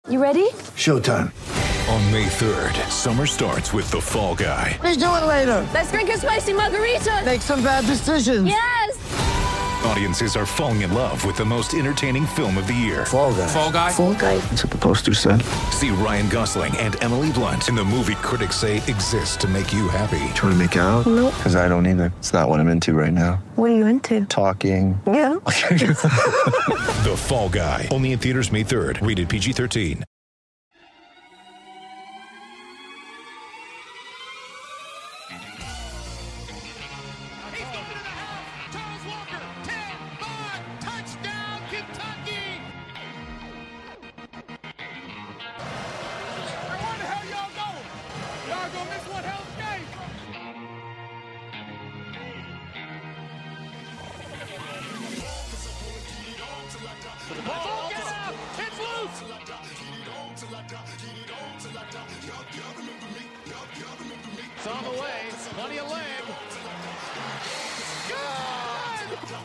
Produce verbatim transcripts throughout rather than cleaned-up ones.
You ready? Showtime. On May third, summer starts with The Fall Guy. Let's do it later. Let's drink a spicy margarita. Make some bad decisions. Yes! Audiences are falling in love with the most entertaining film of the year. Fall Guy. Fall Guy? Fall Guy. That's what the poster said. See Ryan Gosling and Emily Blunt in the movie critics say exists to make you happy. Trying to make it out? Nope. Because I don't either. It's not what I'm into right now. What are you into? Talking. Yeah. The Fall Guy. Only in theaters May third. Rated P G thirteen. It's on the way. Plenty of leg. Good!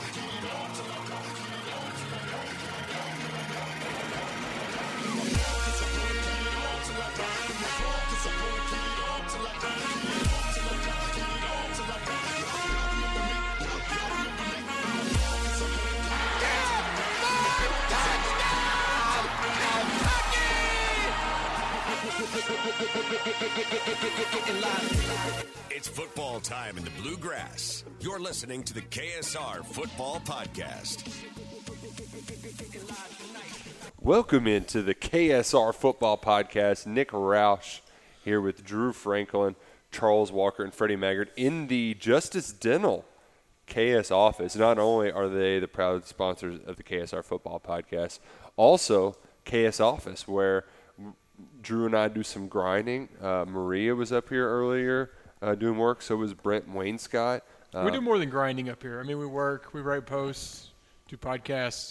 It's football time in the Bluegrass. You're listening to the K S R Football Podcast. Welcome into the K S R Football Podcast. Nick Roush here with Drew Franklin, Charles Walker, and Freddie Maggard in the Justice Dental K S office. Not only are they the proud sponsors of the K S R Football Podcast, also K S Office, where Drew and I do some grinding. Uh, Maria was up here earlier uh, doing work. So was Brent Wainscott. Uh, we do more than grinding up here. I mean, we work, we write posts, do podcasts.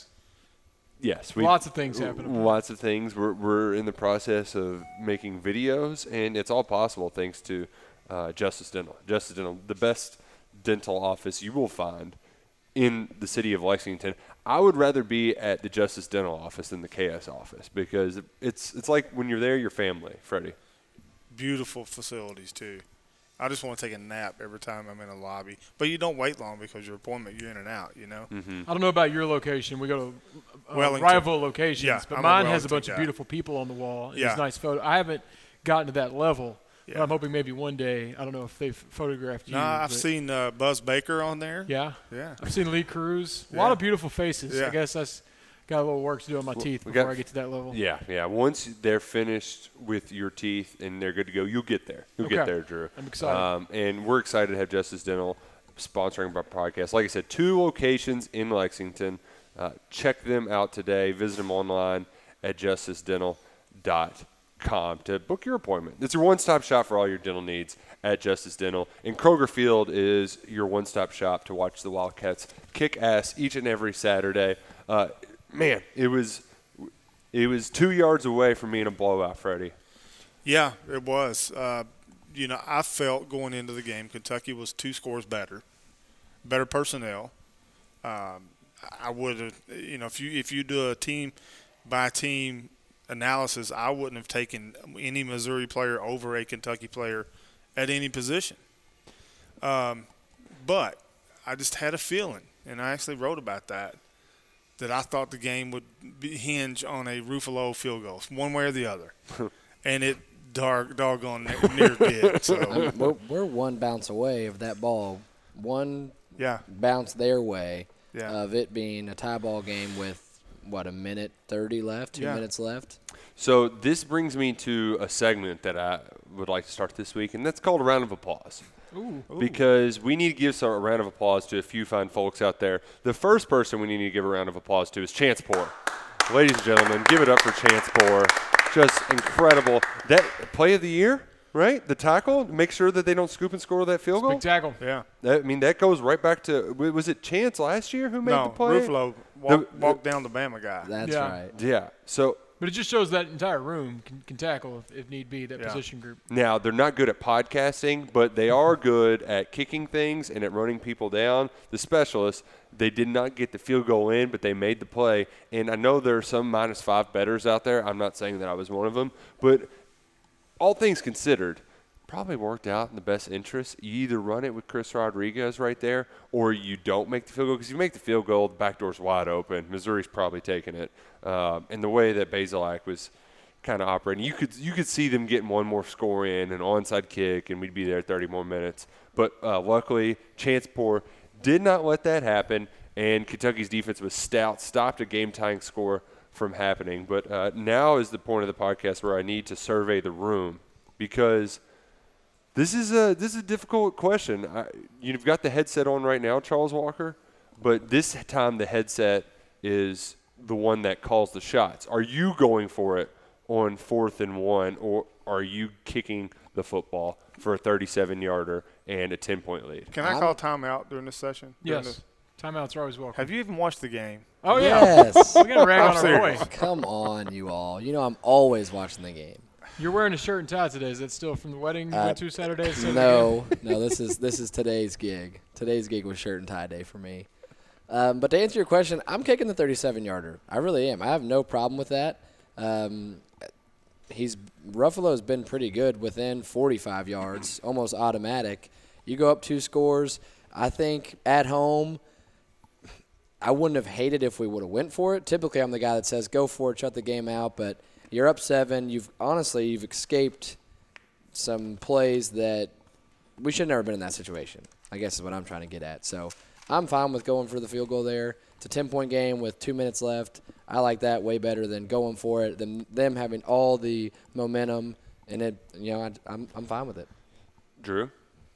Yes. We, lots of things happen. Lots of things. We're, we're in the process of making videos, and it's all possible thanks to uh, Justice Dental. Justice Dental, the best dental office you will find in the city of Lexington. I would rather be at the Justice Dental office than the K S office because it's it's like when you're there, you're family, Freddie. Beautiful facilities, too. I just want to take a nap every time I'm in a lobby. But you don't wait long because your appointment, you're in and out, you know? Mm-hmm. I don't know about your location. We go to uh, Wellington. rival locations. Yeah, but I'm a mine has a Wellington bunch guy. of beautiful people on the wall. Yeah. It's nice photo. I haven't gotten to that level. Yeah. But I'm hoping maybe one day, I don't know if they've photographed you. No, I've but- seen uh, Buzz Baker on there. Yeah? Yeah. I've seen Lee Cruz. A Yeah. lot of beautiful faces. Yeah. I guess that's got a little work to do on my teeth we before got- I get to that level. Yeah, yeah. Once they're finished with your teeth and they're good to go, you'll get there. You'll get Okay. there, Drew. I'm excited. Um, and we're excited to have Justice Dental sponsoring our podcast. Like I said, two locations in Lexington. Uh, check them out today. Visit them online at justice dental dot com to book your appointment. It's your one-stop shop for all your dental needs at Justice Dental. And Kroger Field is your one-stop shop to watch the Wildcats kick ass each and every Saturday. Uh, man, it was it was two yards away from being a blowout, Freddie. Yeah, it was. Uh, you know, I felt going into the game, Kentucky was two scores better, better personnel. Um, I would have, you know, if you if you do a team by team analysis, I wouldn't have taken any Missouri player over a Kentucky player at any position. Um, but I just had a feeling, and I actually wrote about that, that I thought the game would be, hinge on a Ruffalo field goal, one way or the other. And it dark, doggone near did. So. we're, we're one bounce away of that ball, one yeah. bounce their way yeah. of it being a tie ball game with, what, a minute thirty left, two yeah. minutes left? So this brings me to a segment that I would like to start this week, and that's called a round of applause. Ooh. Because we need to give some, a round of applause to a few fine folks out there. The first person we need to give a round of applause to is Chance Poore. Ladies and gentlemen, give it up for Chance Poore. Just incredible. That play of the year, right? The tackle, make sure that they don't scoop and score that field goal. Big tackle. Yeah. That, I mean, that goes right back to, was it Chance last year who made no, the play? Ruffalo walked, The- walked down the Bama guy. That's Yeah. right. Yeah. So But it just shows that entire room can, can tackle, if, if need be, that Yeah. position group. Now, they're not good at podcasting, but they are good at kicking things and at running people down. The specialists, they did not get the field goal in, but they made the play. And I know there are some minus five bettors out there. I'm not saying that I was one of them. But all things considered, probably worked out in the best interest. You either run it with Chris Rodriguez right there or you don't make the field goal. Because if you make the field goal, the back door's wide open. Missouri's probably taking it. Um, and the way that Bazelak was kind of operating, you could you could see them getting one more score in, an onside kick, and we'd be there thirty more minutes. But uh, luckily, Chancepur did not let that happen, and Kentucky's defense was stout, stopped a game-tying score from happening. But uh, now is the point of the podcast where I need to survey the room, because this is a this is a difficult question. I, you've got the headset on right now, Charles Walker, but this time the headset is the one that calls the shots. Are you going for it on fourth and one, or are you kicking the football for a thirty-seven yarder and a ten-point lead? Can I I'm- call timeout during this session? During Yes. this- Timeouts are always welcome. Have you even watched the game? Oh, yeah. Yes. We're going to rag I'm on our serious. boy. Come on, you all. You know I'm always watching the game. You're wearing a shirt and tie today. Is that still from the wedding you Uh, went to Saturday? Saturday? No, no. This is this is today's gig. Today's gig was shirt and tie day for me. Um, but to answer your question, I'm kicking the thirty-seven yarder. I really am. I have no problem with that. Um, he's Ruffalo's been pretty good within forty-five yards, almost automatic. You go up two scores. I think at home, I wouldn't have hated if we would have went for it. Typically, I'm the guy that says go for it, shut the game out. But you're up seven. You've honestly you've escaped some plays that we should have never been in that situation, I guess is what I'm trying to get at. So I'm fine with going for the field goal there. It's a ten-point game with two minutes left. I like that way better than going for it, than them having all the momentum. And, it, you know, I, I'm I'm fine with it. Drew?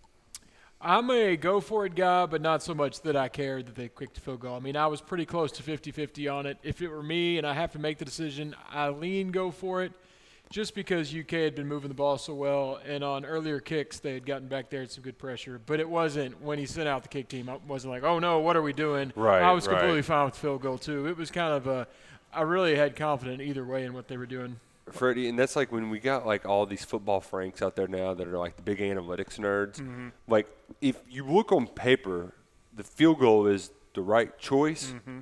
I'm a go-for-it guy, but not so much that I cared that they kicked the field goal. I mean, I was pretty close to fifty-fifty on it. If it were me and I have to make the decision, I lean go for it just because U K had been moving the ball so well, and on earlier kicks they had gotten back there at some good pressure. But it wasn't, when he sent out the kick team, I wasn't like, oh, no, what are we doing? Right, I was right. completely fine with the field goal, too. It was kind of a – I really had confidence either way in what they were doing. Freddie, and that's like when we got like all these football franks out there now that are like the big analytics nerds. Mm-hmm. Like if you look on paper, the field goal is the right choice. Mm-hmm.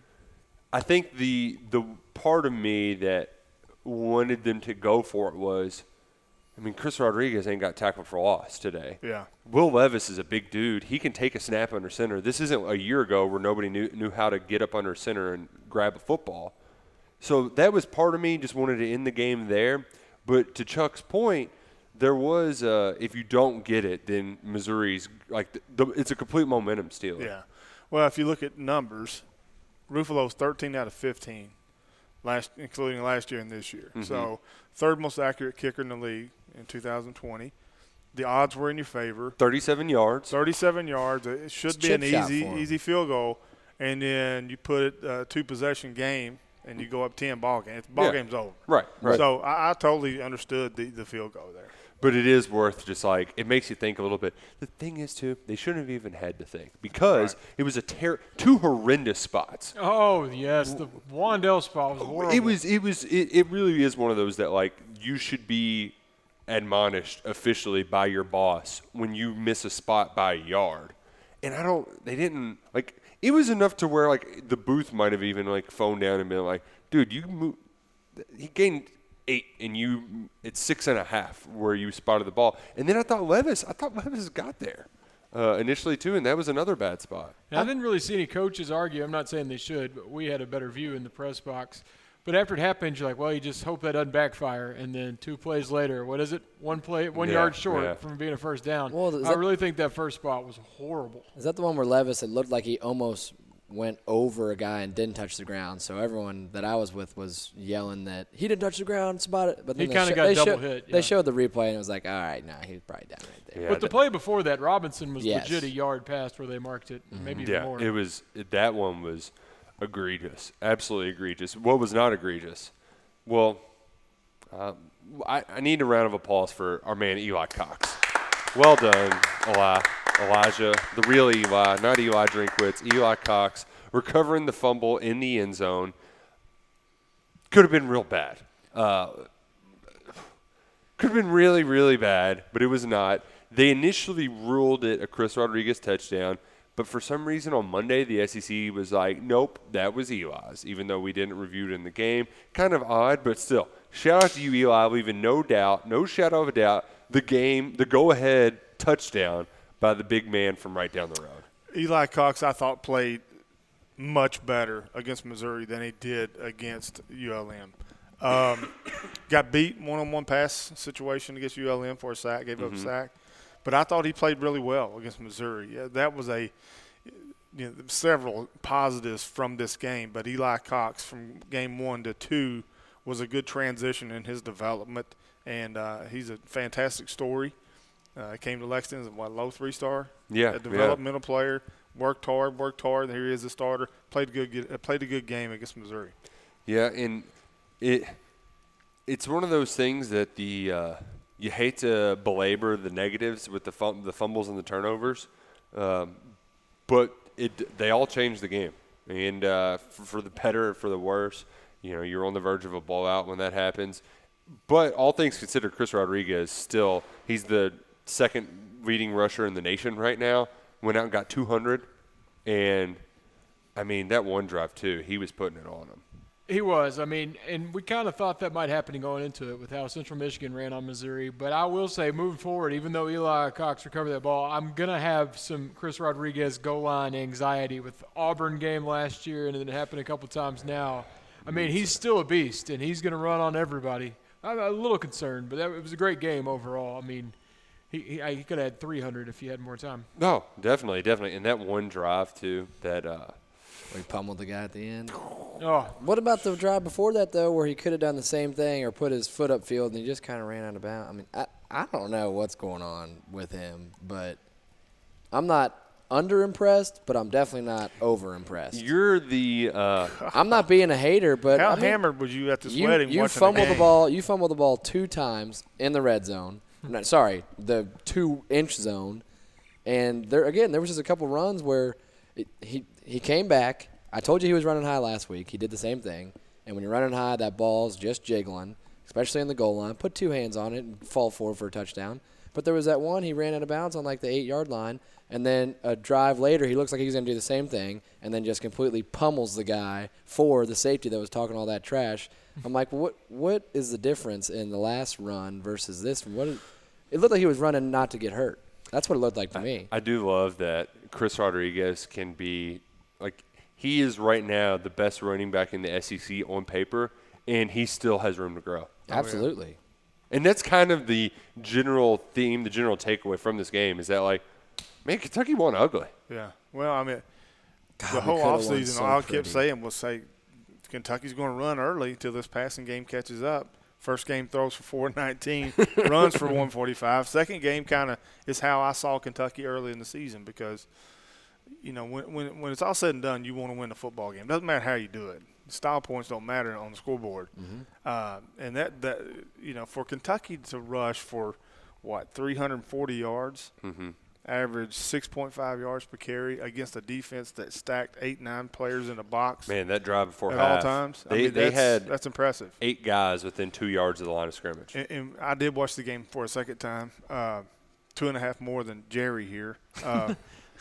I think the the part of me that wanted them to go for it was, I mean, Chris Rodriguez ain't got tackled for loss today. Yeah. Will Levis is a big dude. He can take a snap under center. This isn't a year ago where nobody knew knew how to get up under center and grab a football. So that was part of me, just wanted to end the game there. But to Chuck's point, there was, uh, if you don't get it, then Missouri's, like, the, the, it's a complete momentum stealer. Yeah. Well, if you look at numbers, Ruffalo's thirteen out of fifteen, last including last year and this year. Mm-hmm. So third most accurate kicker in the league in two thousand twenty. The odds were in your favor. thirty-seven yards. thirty-seven yards. It should It's be an chip shot easy for 'em. easy field goal. And then you put it uh, two-possession game, and you go up ten ball game. Ball Yeah. game's over. Right, right. So I, I totally understood the, the field goal there. But it is worth just like, it makes you think a little bit. The thing is, too, they shouldn't have even had to think because Right. it was a ter- two horrendous spots. Oh, yes, the Wandell spot was horrible. It was, it was, it, it really is one of those that like you should be admonished officially by your boss when you miss a spot by a yard. And I don't, they didn't, like, it was enough to where like the booth might have even like phoned down and been like, dude, you move, he gained eight and you, it's six and a half where you spotted the ball. And then I thought Levis, I thought Levis got there uh, initially too, and that was another bad spot. Now, I didn't really see any coaches argue. I'm not saying they should, but we had a better view in the press box. But after it happened, you're like, well, you just hope that doesn't backfire. And then two plays later, what is it? One play, one Yeah, yard short yeah. from being a first down. Well, is I that- really think that first spot was horrible. Is that the one where Levis, it looked like he almost went over a guy and didn't touch the ground? So everyone that I was with was yelling that he didn't touch the ground, spot it. But then He they kinda sho- got they double sho- hit, yeah. They showed the replay, and it was like, all right, nah, he was probably down right there. Yeah, But the that- play before that, Robinson was Yes. legit a yard past where they marked it, maybe even Yeah, more. it was, that one was egregious, absolutely egregious. What was not egregious? Well, uh, I, I need a round of applause for our man Eli Cox. Well done, Eli, Elijah, the real Eli, not Eli Drinkwitz, Eli Cox, recovering the fumble in the end zone. Could have been real bad. Uh, could have been really, really bad, but it was not. They initially ruled it a Chris Rodriguez touchdown, but for some reason on Monday the S E C was like, nope, that was Eli's, even though we didn't review it in the game. Kind of odd, but still. Shout out to you, Eli, leaving no doubt, no shadow of a doubt, the game, the go-ahead touchdown by the big man from right down the road. Eli Cox, I thought, played much better against Missouri than he did against U L M. Um, got beat one-on-one pass situation against U L M for a sack, gave Mm-hmm. up a sack. But I thought he played really well against Missouri. Yeah, that was a you know, several positives from this game. But Eli Cox from game one to two was a good transition in his development, and uh, he's a fantastic story. Uh, came to Lexington as a what, low three-star? Yeah, A developmental yeah. player. Worked hard, worked hard. Here he is, a starter. Played a good, good, played a good game against Missouri. Yeah, and it it's one of those things that the uh, you hate to belabor the negatives with the fum- the fumbles and the turnovers, um, but it they all change the game, and uh, for, for the better or for the worse. You know, you're on the verge of a blowout when that happens. But all things considered, Chris Rodriguez still he's the second leading rusher in the nation right now. Went out and got two hundred, and I mean that one drive too. He was putting it on him. He was. I mean, and we kind of thought that might happen going into it with how Central Michigan ran on Missouri. But I will say, moving forward, even though Eli Cox recovered that ball, I'm going to have some Chris Rodriguez goal line anxiety with the Auburn game last year, and it happened a couple times now. I mean, he's still a beast, and he's going to run on everybody. I'm a little concerned, but that, it was a great game overall. I mean, he, he, he could have had three hundred if he had more time. No, definitely, definitely. And that one drive, too, that uh, – We pummeled the guy at the end. Oh, What about the drive before that, though, where he could have done the same thing or put his foot upfield and he just kind of ran out of bounds? I mean, I, I don't know what's going on with him, but I'm not under-impressed, but I'm definitely not over-impressed. you're the uh, – I'm not being a hater, but How I mean, hammered was you at this you, wedding you watching fumbled the the, game? ball. You fumbled the ball two times in the red zone. No, sorry, the two-inch zone. And there again, there was just a couple runs where it, he he came back. I told you he was running high last week. He did the same thing. And when you're running high, that ball's just jiggling, especially in the goal line. Put two hands on it and fall forward for a touchdown. But there was that one, he ran out of bounds on like the eight-yard line, and then a drive later, he looks like he's going to do the same thing, and then just completely pummels the guy for the safety that was talking all that trash. I'm like, what? What is the difference in the last run versus this one? What? Is, it looked like he was running not to get hurt. That's what it looked like to me. I do love that Chris Rodriguez can be – like he is right now the best running back in the S E C on paper, and he still has room to grow. Absolutely. And that's kind of the general theme, the general takeaway from this game is that, like, man, Kentucky won ugly. Yeah. Well, I mean, God, the we whole coulda won offseason, so all I pretty. kept saying was, say, Kentucky's going to run early until this passing game catches up. First game throws for four nineteen, runs for one forty-five. Second game kind of is how I saw Kentucky early in the season because, you know, when, when when it's all said and done, you want to win the football game. Doesn't matter how you do it. Style points don't matter on the scoreboard. Mm-hmm. Uh, and that, that, you know, for Kentucky to rush for, what, three hundred forty yards, Mm-hmm. average six point five yards per carry against a defense that stacked eight, nine players in a box Man, that drive before at half. all times. They, I mean, they that's, had that's impressive. eight guys within two yards of the line of scrimmage. And, and I did watch the game for a second time, uh, two and a half more than Jerry here. Uh,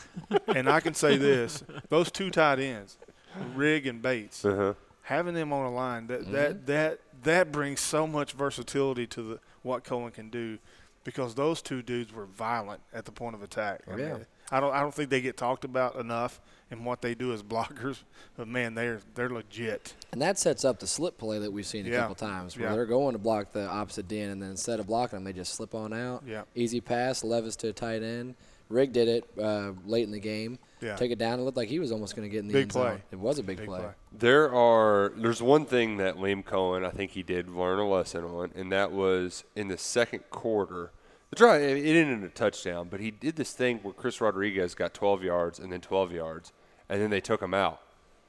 and I can say this, those two tight ends, Rigg and Bates, Uh-huh. having them on a line, that, Mm-hmm. that, that, that brings so much versatility to the, what Cohen can do because those two dudes were violent at the point of attack. I Oh, yeah. mean, I don't I don't think they get talked about enough in what they do as blockers, but, man, they're they're legit. And that sets up the slip play that we've seen a Yeah. couple times where Yeah. they're going to block the opposite end, and then instead of blocking them, they just slip on out. Yeah. Easy pass, Levis to a tight end. Rigg did it uh, late in the game. Yeah. Take it down. It looked like he was almost going to get in the Big end play. zone. It was a big, Big play. play. There are – there's one thing that Liam Cohen, I think he did learn a lesson on, and that was in the second quarter. The drive, it ended in a touchdown, but he did this thing where Chris Rodriguez got twelve yards and then twelve yards, and then they took him out.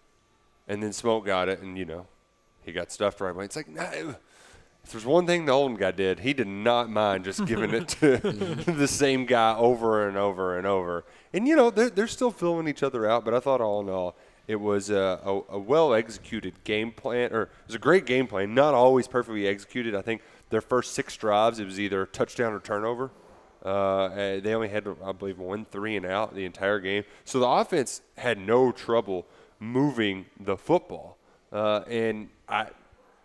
And then Smoke got it, and, you know, he got stuffed right away. It's like, no. If there's one thing the Olden guy did, he did not mind just giving it to the same guy over and over and over. And, you know, they're, they're still filling each other out, but I thought all in all It was a, a, a well-executed game plan, or it was a great game plan, not always perfectly executed. I think their first six drives, it was either touchdown or turnover. Uh, and they only had, I believe, one three and out the entire game. So the offense had no trouble moving the football. Uh, and I –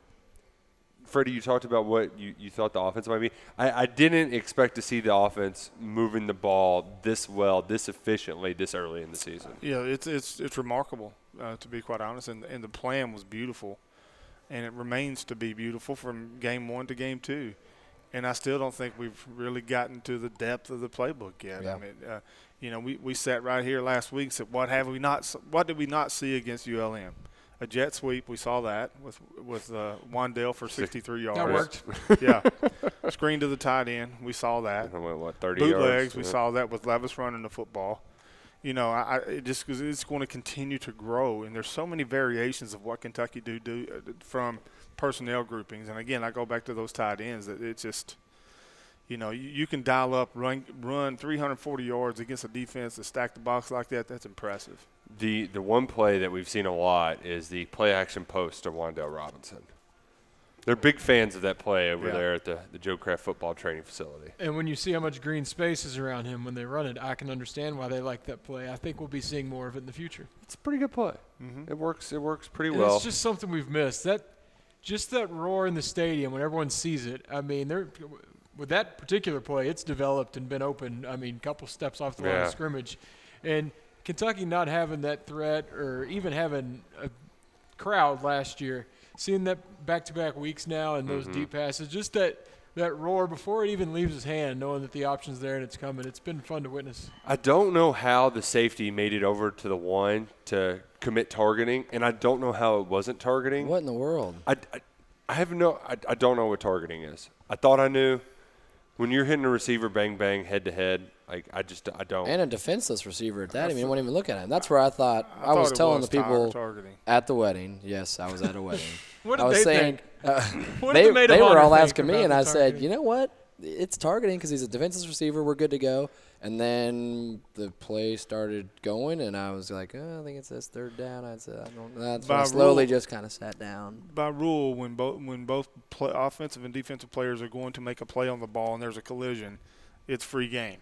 Freddie, you talked about what you, you thought the offense might be. I, I didn't expect to see the offense moving the ball this well, this efficiently, this early in the season. Yeah, it's it's it's remarkable, uh, to be quite honest. And and the plan was beautiful, and it remains to be beautiful from game one to game two. And I still don't think we've really gotten to the depth of the playbook yet. Yeah. I mean, uh, you know, we, we sat right here last week and said, what have we not? What did we not see against U L M? A jet sweep, we saw that with with uh, Wandale for sixty-three yards. That worked. Yeah. Screen to the tight end, we saw that. I went, what, thirty Bootlegs, yards? we Yeah. saw that with Levis running the football. You know, I, I it just because it's going to continue to grow, and there's so many variations of what Kentucky do do uh, from personnel groupings. And again, I go back to those tight ends that it's just, you know, you, you can dial up, run run three hundred forty yards against a defense that stacked the box like that. That's impressive. The the one play that we've seen a lot is the play-action post to Wandale Robinson. They're big fans of that play over Yeah. there at the, the Joe Kraft football training facility. And when you see how much green space is around him when they run it, I can understand why they like that play. I think we'll be seeing more of it in the future. It's a pretty good play. Mm-hmm. It works. It works pretty And well. It's just something we've missed. That, just that roar in the stadium when everyone sees it. I mean, they're with that particular play, it's developed and been open. I mean, a couple steps off the line Yeah. of scrimmage, and Kentucky not having that threat or even having a crowd last year, seeing that back-to-back weeks now and those Mm-hmm. deep passes, just that that roar before it even leaves his hand, knowing that the option's there and it's coming. It's been fun to witness. I don't know how the safety made it over to the one to commit targeting, and I don't know how it wasn't targeting. What in the world? I, I, I have no I, I don't know what targeting is. I thought I knew. When you're hitting a receiver bang bang head to head, like I just I don't. And a defenseless receiver at that. I mean, you wouldn't even look at him. That's where I thought I I, was thought it telling was the people tar- targeting. at the wedding. Yes, I was at a wedding. What did I was they saying, think? Uh, What did they the maid of they were honor all think asking me, about and the I said, targeting? you know what? It's targeting because he's a defenseless receiver. We're good to go. And then the play started going, and I was like, oh, I think it's this third down. I said, I don't. That's when I By slowly rule- just kind of sat down. By rule, when both when both play, offensive and defensive players are going to make a play on the ball and there's a collision, it's free game.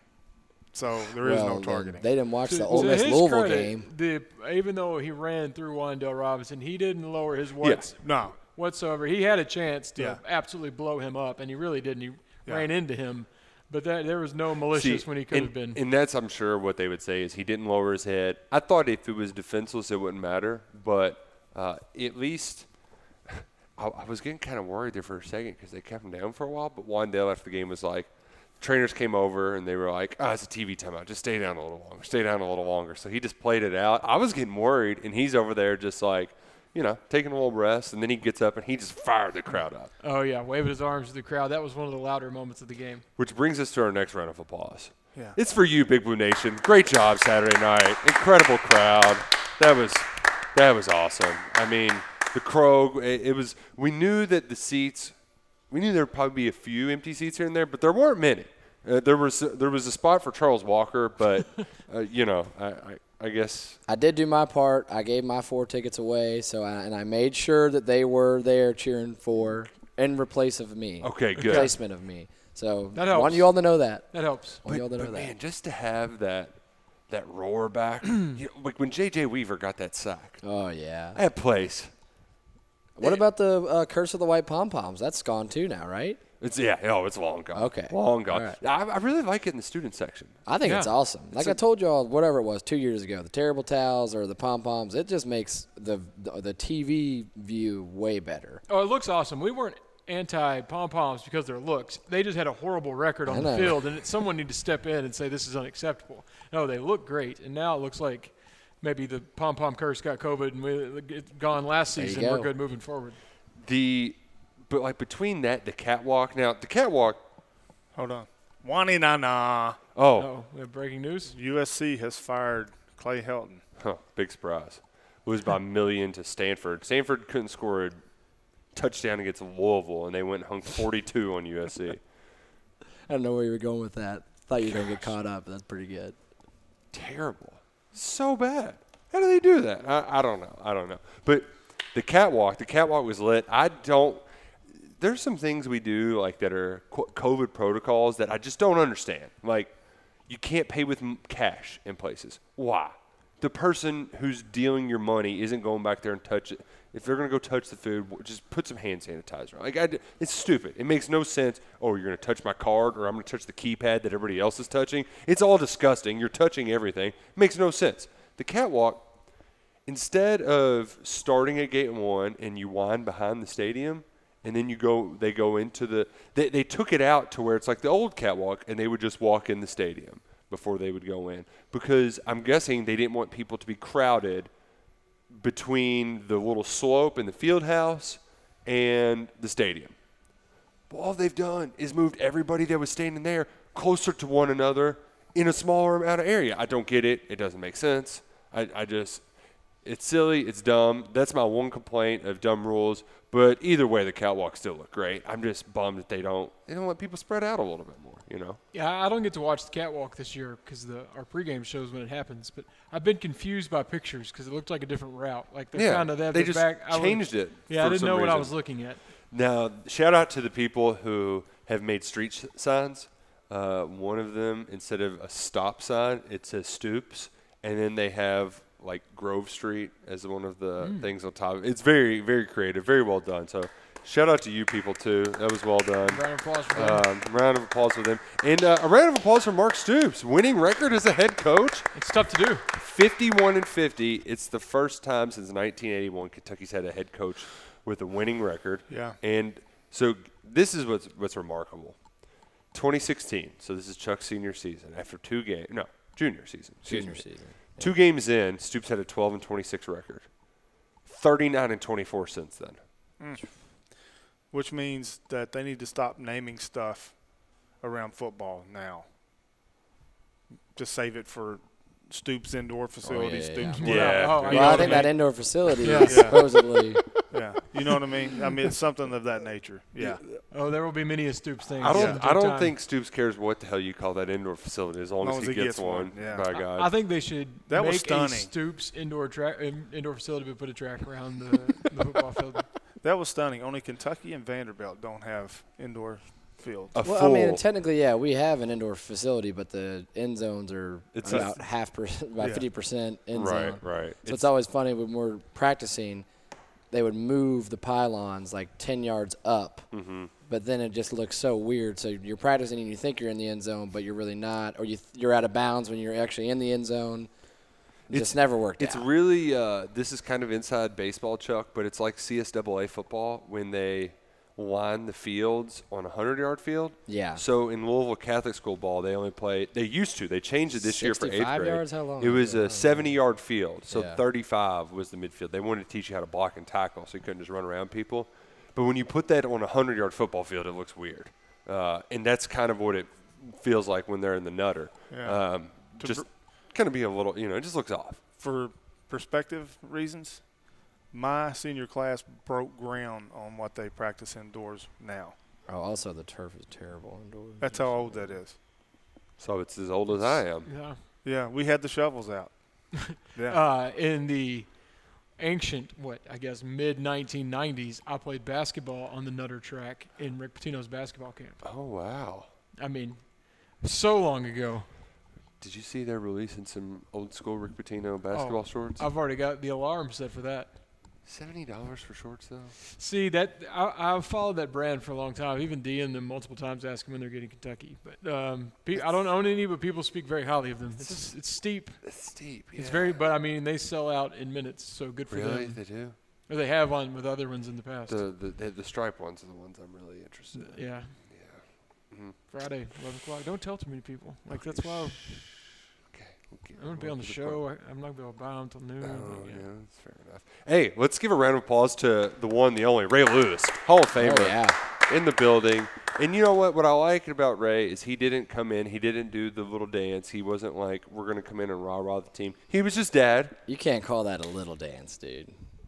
So there is well, no then targeting. They didn't watch To- the Ole to Miss his Louisville credit, game. The, even though he ran through Wandale Robinson, he didn't lower his what's, no. whatsoever. He had a chance to Yeah. absolutely blow him up, and he really didn't. He Yeah. ran into him, but that, there was no malicious See, when he could and, have been. And that's, I'm sure, what they would say is he didn't lower his head. I thought if it was defenseless, it wouldn't matter. But uh, at least I, I was getting kind of worried there for a second because they kept him down for a while. But Wandale after the game was like, trainers came over and they were like, oh, it's a T V timeout. Just stay down a little longer. Stay down a little longer. So he just played it out. I was getting worried, and he's over there just like, you know, taking a little rest. And then he gets up and he just fired the crowd up. Oh, yeah, waving his arms to the crowd. That was one of the louder moments of the game. Which brings us to our next round of applause. Yeah. It's for you, Big Blue Nation. Great job Saturday night. Incredible crowd. That was that was awesome. I mean, the Krog, it, it was we knew that the seats we knew there would probably be a few empty seats here and there, but there weren't many. Uh, there was there was a spot for Charles Walker, but uh, you know, I, I I guess I did do my part. I gave my four tickets away, so I, and I made sure that they were there cheering for in replace of me. Okay, good. Replacement of me. So That I want helps. you all to know that. That helps. I want you all to know but that. man, just to have that that roar back, you know, like when J J Weaver got that sack, Oh yeah. that place. What about the uh, Curse of the White Pom Poms? That's gone too now, right? It's yeah, oh, it's long gone. Okay. long gone. All right. I, I really like it in the student section. I think Yeah. it's awesome. Like I told you all, whatever it was, two years ago, the terrible towels or the pom poms, it just makes the, the the T V view way better. Oh, it looks awesome. We weren't anti-pom-poms because of their looks. They just had a horrible record I on the know. field, and it, someone need to step in and say this is unacceptable. No, they look great, and now it looks like maybe the pom-pom curse got COVID and we, it's gone last There you season. We're go. good moving forward. The but like between that, the catwalk. Now the catwalk. Hold on. Wani na na. Oh, Oh, we have breaking news. U S C has fired Clay Helton. huh, big surprise. Lose by a million to Stanford. Stanford couldn't score a touchdown against Louisville, and they went and hung forty-two on U S C. I don't know where you were going with that. Thought you were going to get caught up. That's pretty good. Terrible. So bad. How do they do that? I, I don't know. I don't know. But the catwalk, the catwalk was lit. I don't – there's some things we do like that are COVID protocols that I just don't understand. Like you can't pay with cash in places. Why? The person who's dealing your money isn't going back there and touch it. If they're going to go touch the food, just put some hand sanitizer on. Like I, it's stupid. It makes no sense. Oh, you're going to touch my card or I'm going to touch the keypad that everybody else is touching. It's all disgusting. You're touching everything. It makes no sense. The catwalk, instead of starting at gate one and you wind behind the stadium and then you go, they go into the, they, they took it out to where it's like the old catwalk and they would just walk in the stadium before they would go in because I'm guessing they didn't want people to be crowded between the little slope in the field house and the stadium. But all they've done is moved everybody that was standing there closer to one another in a smaller amount of area. I don't get it. It doesn't make sense. I, I just, it's silly. It's dumb. That's my one complaint of dumb rules. But either way, the catwalks still look great. I'm just bummed that they don't, they don't let people spread out a little bit more, you know? Yeah, I don't get to watch the catwalk this year because the our pregame shows when it happens. But I've been confused by pictures because it looked like a different route. Like they're Yeah, kind of they, they the just back, I changed would, it Yeah, for I didn't some know what I reason. was looking at. Now, shout out to the people who have made street sh- signs. Uh, one of them, instead of a stop sign, it says Stoops, and then they have like Grove Street as one of the Mm. things on top. It's very, very creative, very well done. So, shout out to you people too. That was well done. Round of applause for them. Um, round of applause for them, and uh, a round of applause for Mark Stoops, winning record as a head coach. It's tough to do. fifty-one and fifty. It's the first time since nineteen eighty-one Kentucky's had a head coach with a winning record. Yeah. And so this is what's what's remarkable. twenty sixteen. So this is Chuck's senior season. After two games, no, junior season. excuse Junior me. season. Two games in, Stoops had a twelve and twenty-six record. thirty-nine and twenty-four since then. Mm. Which means that they need to stop naming stuff around football now. Just save it for Stoops indoor facility. yeah, Stoops. yeah. Yeah. Oh, You I know Well, I what think mean? that indoor facility Yeah. is supposedly. Yeah, you know what I mean. I mean, it's something of that nature. Yeah, Oh, there will be many a Stoops thing. I don't. in due I don't time. think Stoops cares what the hell you call that indoor facility, as long, as, he gets, one. yeah. By God. I think they should That make was stunning. a Stoops indoor track, in- indoor facility, but put a track around the, the football field. That was stunning. Only Kentucky and Vanderbilt don't have indoor fields. A Well, full. I mean, technically, yeah, we have an indoor facility, but the end zones are It's about a- half percent, about Yeah. fifty percent end right. zone. Right. So it's, always funny when we're practicing, they would move the pylons like ten yards up, mm-hmm. but then it just looks so weird. So you're practicing and you think you're in the end zone, but you're really not, or you th- you're out of bounds when you're actually in the end zone. It It's- just never worked It's out. really uh, this is kind of inside baseball, Chuck, but it's like C S double A football when they line the fields on a hundred-yard field. Yeah. So in Louisville Catholic school ball, they only play. They used to. They changed it this year for eighth sixty-five grade. yards? How long It was ago? I don't a know. seventy-yard field, so Yeah. thirty-five was the midfield. They wanted to teach you how to block and tackle, so you couldn't just run around people. But when you put that on a hundred-yard football field, it looks weird, uh, and that's kind of what it feels like when they're in the nutter. Yeah. Um, To just br- kind of be a little, you know, it just looks off. For perspective reasons, my senior class broke ground on what they practice indoors now. Oh, also the turf is terrible indoors. That's how old that is. So it's as old as I am. Yeah. Yeah, we had the shovels out. Yeah. Uh, in the ancient, what I guess, mid nineteen nineties, I played basketball on the Nutter track in Rick Pitino's basketball camp. Oh, wow. I mean, so long ago. Did you see they're releasing some old school Rick Pitino basketball Oh, shorts? I've already got the alarm set for that. seventy dollars for shorts, though? See, that I, I've followed that brand for a long time. Even D M'd them multiple times, asking when they're getting Kentucky. But um, pe- I don't own any, but people speak very highly of them. It's it's steep. It's steep. It's very, but I mean, they sell out in minutes, so good for Really? them. They do? Or they have on with other ones in the past. The, the, the, the stripe ones are the ones I'm really interested in. yeah. Yeah. Mhm. Friday, eleven o'clock. Don't tell too many people. Like, that's why Okay. we'll keep I'm going to be rolling on the to show. I, I'm not going to be able to buy them until noon. Oh, but yeah, yeah. that's fair enough. Hey, let's give a round of applause to the one, the only, Ray Lewis, Hall of Famer. Oh, yeah. In the building. And you know what? What I like about Ray is he didn't come in. He didn't do the little dance. He wasn't like, we're going to come in and rah-rah the team. He was just dad. You can't call that a little dance, dude.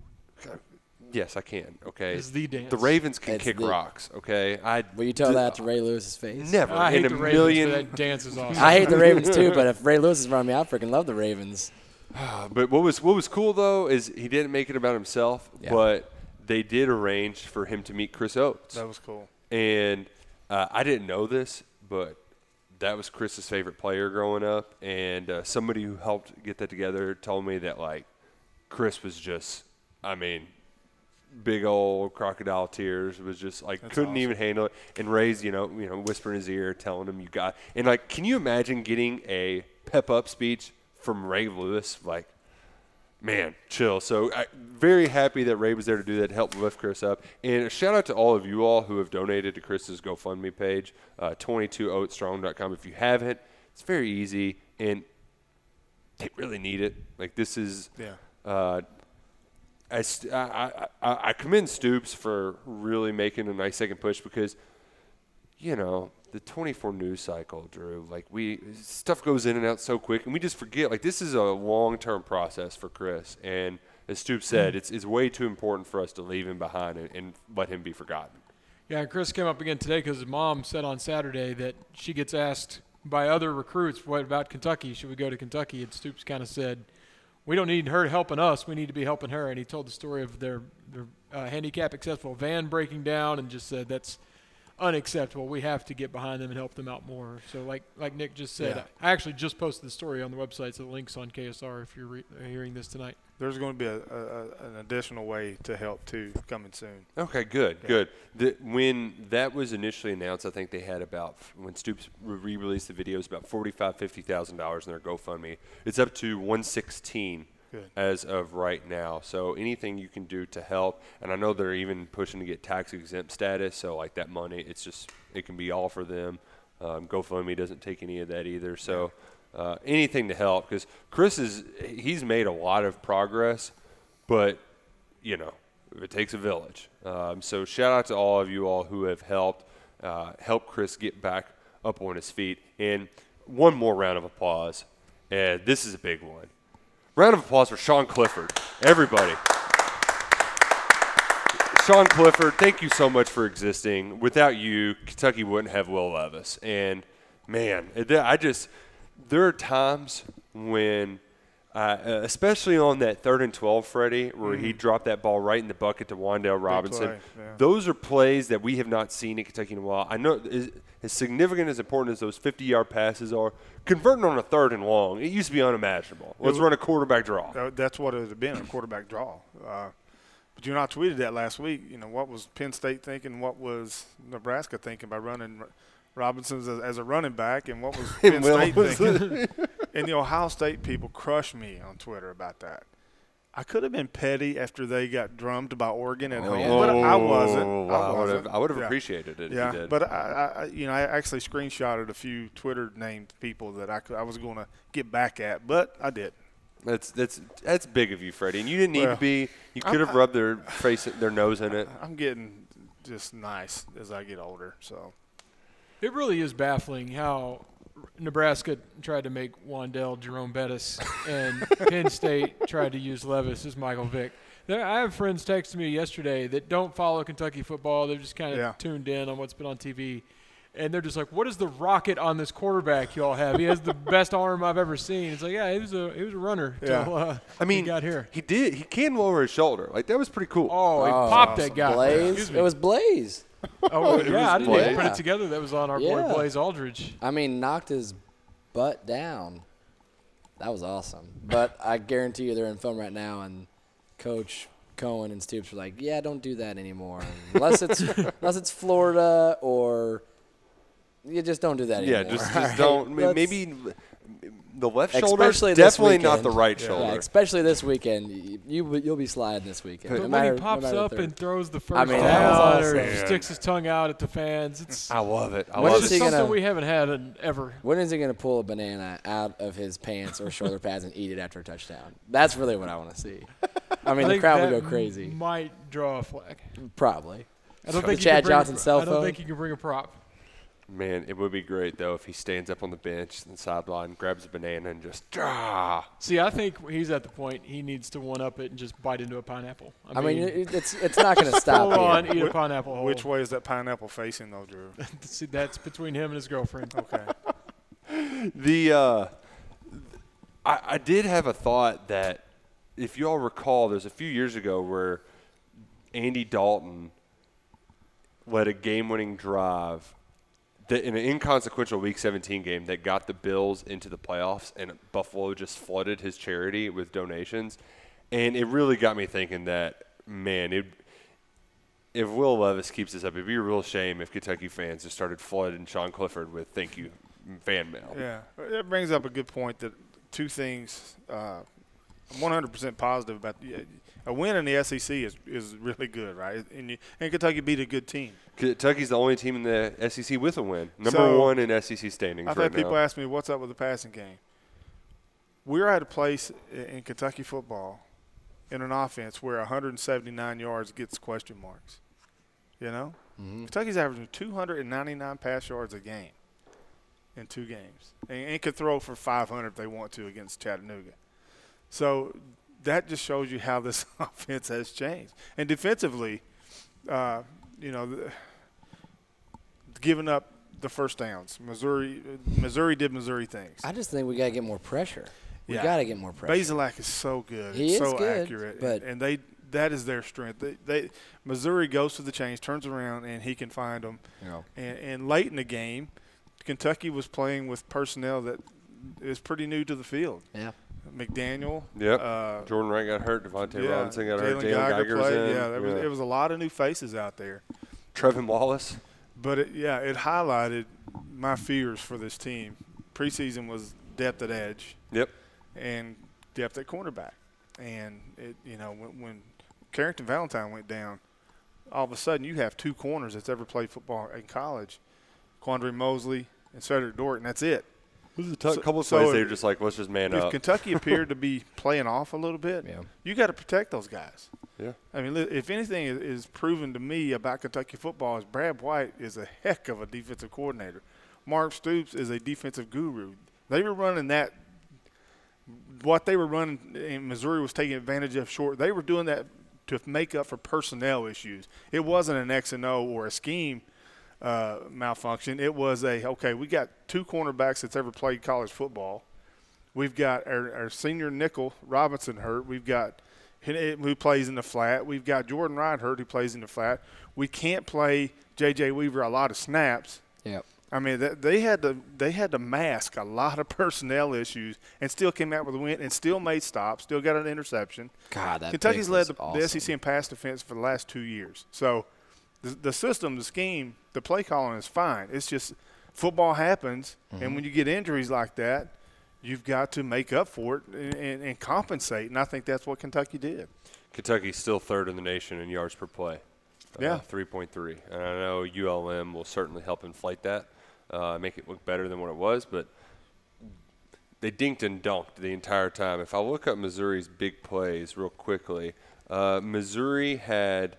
Yes, I can. Okay. It's the dance. The Ravens can It's kick the- rocks. Okay. I Will you tell d- that to Ray Lewis's face? Never I in hate a the Ravens, million. but that dance is awesome. I hate the Ravens too, but if Ray Lewis is around me, I freaking love the Ravens. But what was what was cool though is he didn't make it about himself, Yeah. but they did arrange for him to meet Chris Oates. That was cool. And uh, I didn't know this, but that was Chris's favorite player growing up. And uh, somebody who helped get that together told me that, like, Chris was just, I mean, big old crocodile tears. Was just, like, That's couldn't awesome. even handle it. And Ray's, you know, you know, whispering in his ear, telling him you got – and, like, can you imagine getting a pep-up speech from Ray Lewis? Like, man, chill. So I very happy that Ray was there to do that to help lift Chris up. And a shout out to all of you all who have donated to Chris's GoFundMe page, uh, twenty-two oat strong dot com. If you haven't, it's very easy, and they really need it. Like, this is Yeah. uh, I, st- I, I, I commend Stoops for really making a nice second push because, you know, the twenty-four news cycle, Drew, like we stuff goes in and out so quick, and we just forget. Like, this is a long-term process for Chris, and as Stoops said, it's it's way too important for us to leave him behind and, and let him be forgotten. Yeah, and Chris came up again today because his mom said on Saturday that she gets asked by other recruits, what about Kentucky? Should we go to Kentucky? And Stoops kind of said, we don't need her helping us. We need to be helping her. And he told the story of their, their uh, handicap accessible van breaking down and just said that's unacceptable. We have to get behind them and help them out more. So like like Nick just said, Yeah. I actually just posted the story on the website, so the link's on K S R if you're re- hearing this tonight. There's going to be a, a, an additional way to help, too, coming soon. Okay, good, Yeah. good. The, when that was initially announced, I think they had about, when Stoops re-released the videos, about forty-five thousand dollars, fifty thousand dollars in their GoFundMe. It's up to one sixteen Good. as of right now. So anything you can do to help, and I know they're even pushing to get tax exempt status. So like that money, it's just it can be all for them. Um, GoFundMe doesn't take any of that either. So uh, anything to help, because Chris is he's made a lot of progress, but you know it takes a village. Um, so shout out to all of you all who have helped uh, help Chris get back up on his feet. And one more round of applause, and this is a big one. Round of applause for Sean Clifford. Everybody. Sean Clifford, thank you so much for existing. Without you, Kentucky wouldn't have Will Levis. And, man, it- I just – there are times when uh, – especially on that third and twelve, Freddie, where he dropped that ball right in the bucket to Wandale Robinson. play, yeah. Those are plays that we have not seen in Kentucky in a while. I know as, as significant as important as those fifty-yard passes are, converting on a third and long, it used to be unimaginable. Let's was- run a quarterback draw. That- That's what it would have been, a quarterback draw. Uh, but you know, I tweeted that last week. You know, what was Penn State thinking? What was Nebraska thinking by running Robinson as, as a running back? And what was Penn Will State was- thinking? And the Ohio State people crushed me on Twitter about that. I could have been petty after they got drummed by Oregon at home, yeah. but I wasn't. Oh, I I would wasn't. have, I would have Yeah. appreciated it Yeah, if you did. but I, I, you know, I actually screenshotted a few Twitter named people that I, could, I was going to get back at, but I did. That's that's that's big of you, Freddie. And you didn't need Well, to be. You could have I- rubbed their face, their nose in it. I'm getting just nice as I get older, so. It really is baffling how Nebraska tried to make Wandale Jerome Bettis and Penn State tried to use Levis as Michael Vick. There, I have friends texting me yesterday that don't follow Kentucky football. They're just kind of Yeah. tuned in on what's been on T V. And they're just like, what is the rocket on this quarterback you all have? He has the best arm I've ever seen. It's like, yeah, he was a he was a runner Yeah. till uh, I mean, he got here. He did. He can lower his shoulder. Like that was pretty cool. Oh, he Oh, popped that guy. Blaze. Excuse me. It was Blaze. oh, it yeah, was I didn't even Blaze. put it together. That was on our Yeah. boy Blaze Aldridge. I mean, knocked his butt down. That was awesome. But I guarantee you they're in film right now, and Coach Cohen and Stoops were like, yeah, don't do that anymore. Unless it's unless it's Florida or you just don't do that yeah, anymore. just All just right? don't. Let's- Maybe the left shoulder. Especially this Definitely not weekend. the right Yeah, shoulder. especially this weekend. You, you you'll be sliding this weekend. But no when matter, he pops no matter up the third. and throws the first I mean, that was down or awesome. sticks his tongue out at the fans, it's, I love it. I When love is it. he something gonna- we haven't had in ever. When is he going to pull a banana out of his pants or shoulder pads and eat it after a touchdown? That's really what I want to see. I mean, I the think crowd would that go crazy. Might draw a flag. Probably. I don't The think you Chad can bring Johnson a, cell I don't phone? think you can bring a prop. Man, it would be great though if he stands up on the bench and the sideline, grabs a banana, and just ah. See, I think he's at the point he needs to one up it and just bite into a pineapple. I, I mean, it, it's it's not going to full stop on here. eat a pineapple whole. Which way is that pineapple facing, though, Drew? See, that's between him and his girlfriend. Okay. The uh, I, I did have a thought that, if you all recall, there's a few years ago where Andy Dalton led a game-winning drive that in an inconsequential Week seventeen game that got the Bills into the playoffs, and Buffalo just flooded his charity with donations. And it really got me thinking that, man, it, if Will Levis keeps this up, it'd be a real shame if Kentucky fans just started flooding Sean Clifford with thank you fan mail. Yeah, that brings up a good point that two things uh, I'm one hundred percent positive about. A win in the S E C is, is really good, right? And, you, and Kentucky beat a good team. Kentucky's the only team in the S E C with a win. Number so, one in S E C standings I've right had people now. ask me, what's up with the passing game? We're at a place in Kentucky football in an offense where one hundred seventy-nine yards gets question marks. You know? Mm-hmm. Kentucky's averaging two hundred ninety-nine pass yards a game in two games. And, and could throw for five hundred if they want to against Chattanooga. So that just shows you how this offense has changed. And defensively, uh, you know, the, giving up the first downs. Missouri Missouri did Missouri things. I just think we got to get more pressure. We yeah. got to get more pressure. Bazelak is so good. He it's is so good, accurate. but and, and they that is their strength. They, they Missouri goes to the chains, turns around, and he can find them. Yeah. And, and late in the game, Kentucky was playing with personnel that is pretty new to the field. Yeah. McDaniel. Yep. Uh, Jordan Wright got hurt. Devontae yeah, Robinson got hurt. Jalen Jalen Geiger Geiger's played. in. Yeah, there was, yeah. it was a lot of new faces out there. Trevin Wallace. But, it, yeah, it highlighted my fears for this team. Preseason was depth at edge. Yep. And depth at cornerback. And, it, you know, when, when Carrington Valentine went down, all of a sudden you have two corners that's ever played football in college, Quandre Mosley and Cedric Dorton. That's it. There's a t- So- couple of so plays if- they were just like, let's just man If up. Kentucky appeared to be playing off a little bit, Yeah. you got to protect those guys. Yeah. I mean, li- if anything is, is proven to me about Kentucky football is Brad White is a heck of a defensive coordinator. Mark Stoops is a defensive guru. They were running that – what they were running in Missouri was taking advantage of short. They were doing that to make up for personnel issues. It wasn't an X and O or a scheme uh, malfunction. It was a, okay, we got two cornerbacks that's ever played college football. We've got our, our senior nickel, Robinson, hurt. We've got – who plays in the flat. We've got Jordan Wright hurt who plays in the flat. We can't play J J Weaver a lot of snaps. Yep. I mean, that, they had to they had to mask a lot of personnel issues and still came out with a win and still made stops, still got an interception. God, that Kentucky's pick led was the, awesome. the S E C in pass defense for the last two years. So the, the system, the scheme, the play calling is fine. It's just football happens, Mm-hmm. and when you get injuries like that, you've got to make up for it and, and, and compensate, and I think that's what Kentucky did. Kentucky's still third in the nation in yards per play. Uh, Yeah. three point three. And I know U L M will certainly help inflate that, uh, make it look better than what it was, but they dinked and dunked the entire time. If I look up Missouri's big plays real quickly, uh, Missouri had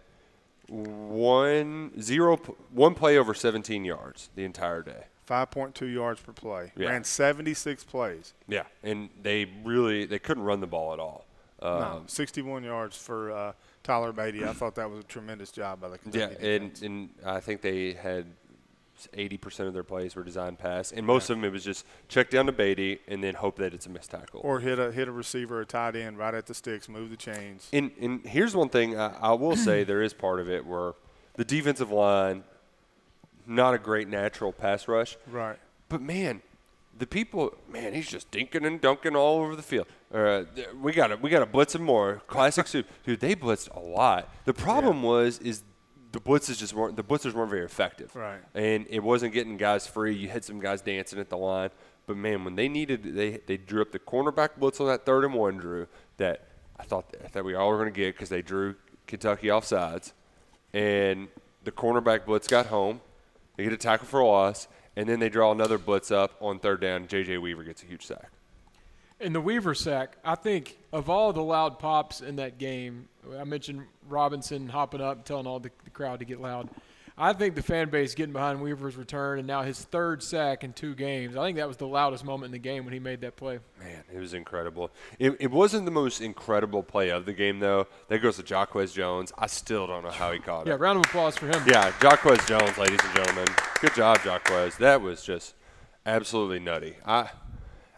one zero one play over seventeen yards the entire day. five point two yards per play. Yeah. Ran seventy-six plays. Yeah, and they really they couldn't run the ball at all. Um, no, sixty-one yards for uh, Tyler Beatty. I thought that was a tremendous job by the Yeah, Kentucky and, defense. and I think they had eighty percent of their plays were designed pass, and most of them it was just check down to Beatty and then hope that it's a missed tackle. Or hit a hit a receiver, a tight end right at the sticks, move the chains. And, and here's one thing I, I will say there is part of it where the defensive line, not a great natural pass rush. Right. But, man, the people, man, he's just dinking and dunking all over the field. Uh, we got to we got to blitz him more. Classic soup. Dude, they blitzed a lot. The problem Yeah. was is the blitzes just weren't the blitzers weren't very effective. Right. And it wasn't getting guys free. You had some guys dancing at the line. But, man, when they needed they they drew up the cornerback blitz on that third and one, Drew, that I thought I thought we all were going to get because they drew Kentucky off sides. And the cornerback blitz got home. They get a tackle for a loss. And then they draw another blitz up on third down. J J Weaver gets a huge sack. In the Weaver sack, I think of all the loud pops in that game, I mentioned Robinson hopping up, telling all the, the crowd to get loud. I think the fan base getting behind Weaver's return and now his third sack in two games, I think that was the loudest moment in the game when he made that play. Man, it was incredible. It, it wasn't the most incredible play of the game, though. That goes to Jaquez Jones. I still don't know how he caught it. Yeah, round of applause for him. Yeah, Jaquez Jones, ladies and gentlemen. Good job, Jaquez. That was just absolutely nutty. I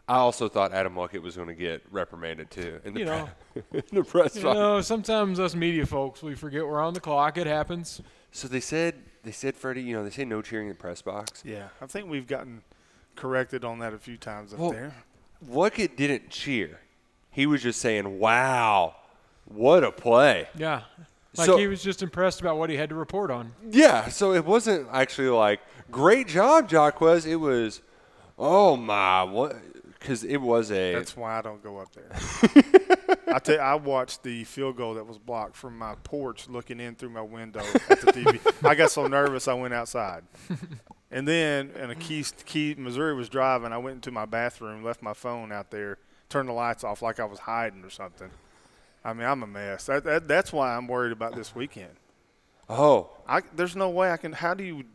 I also thought Adam Luckett was going to get reprimanded too in the, You know. in the press You box. know, sometimes us media folks, we forget we're on the clock. It happens. So they said, they said, Freddie, you know, they say no cheering in the press box. Yeah, I think we've gotten corrected on that a few times up Well, there. Luckett didn't cheer. He was just saying, wow, what a play. Yeah. Like So- he was just impressed about what he had to report on. Yeah, so it wasn't actually like, great job, Jaquez. It was, oh, my, what? Because it was a – That's why I don't go up there. I tell you, I watched the field goal that was blocked from my porch looking in through my window at the T V. I got so nervous I went outside. And then in a key, key Missouri was driving. I went into my bathroom, left my phone out there, turned the lights off like I was hiding or something. I mean, I'm a mess. That, that, that's why I'm worried about this weekend. Oh. I, there's no way I can – how do you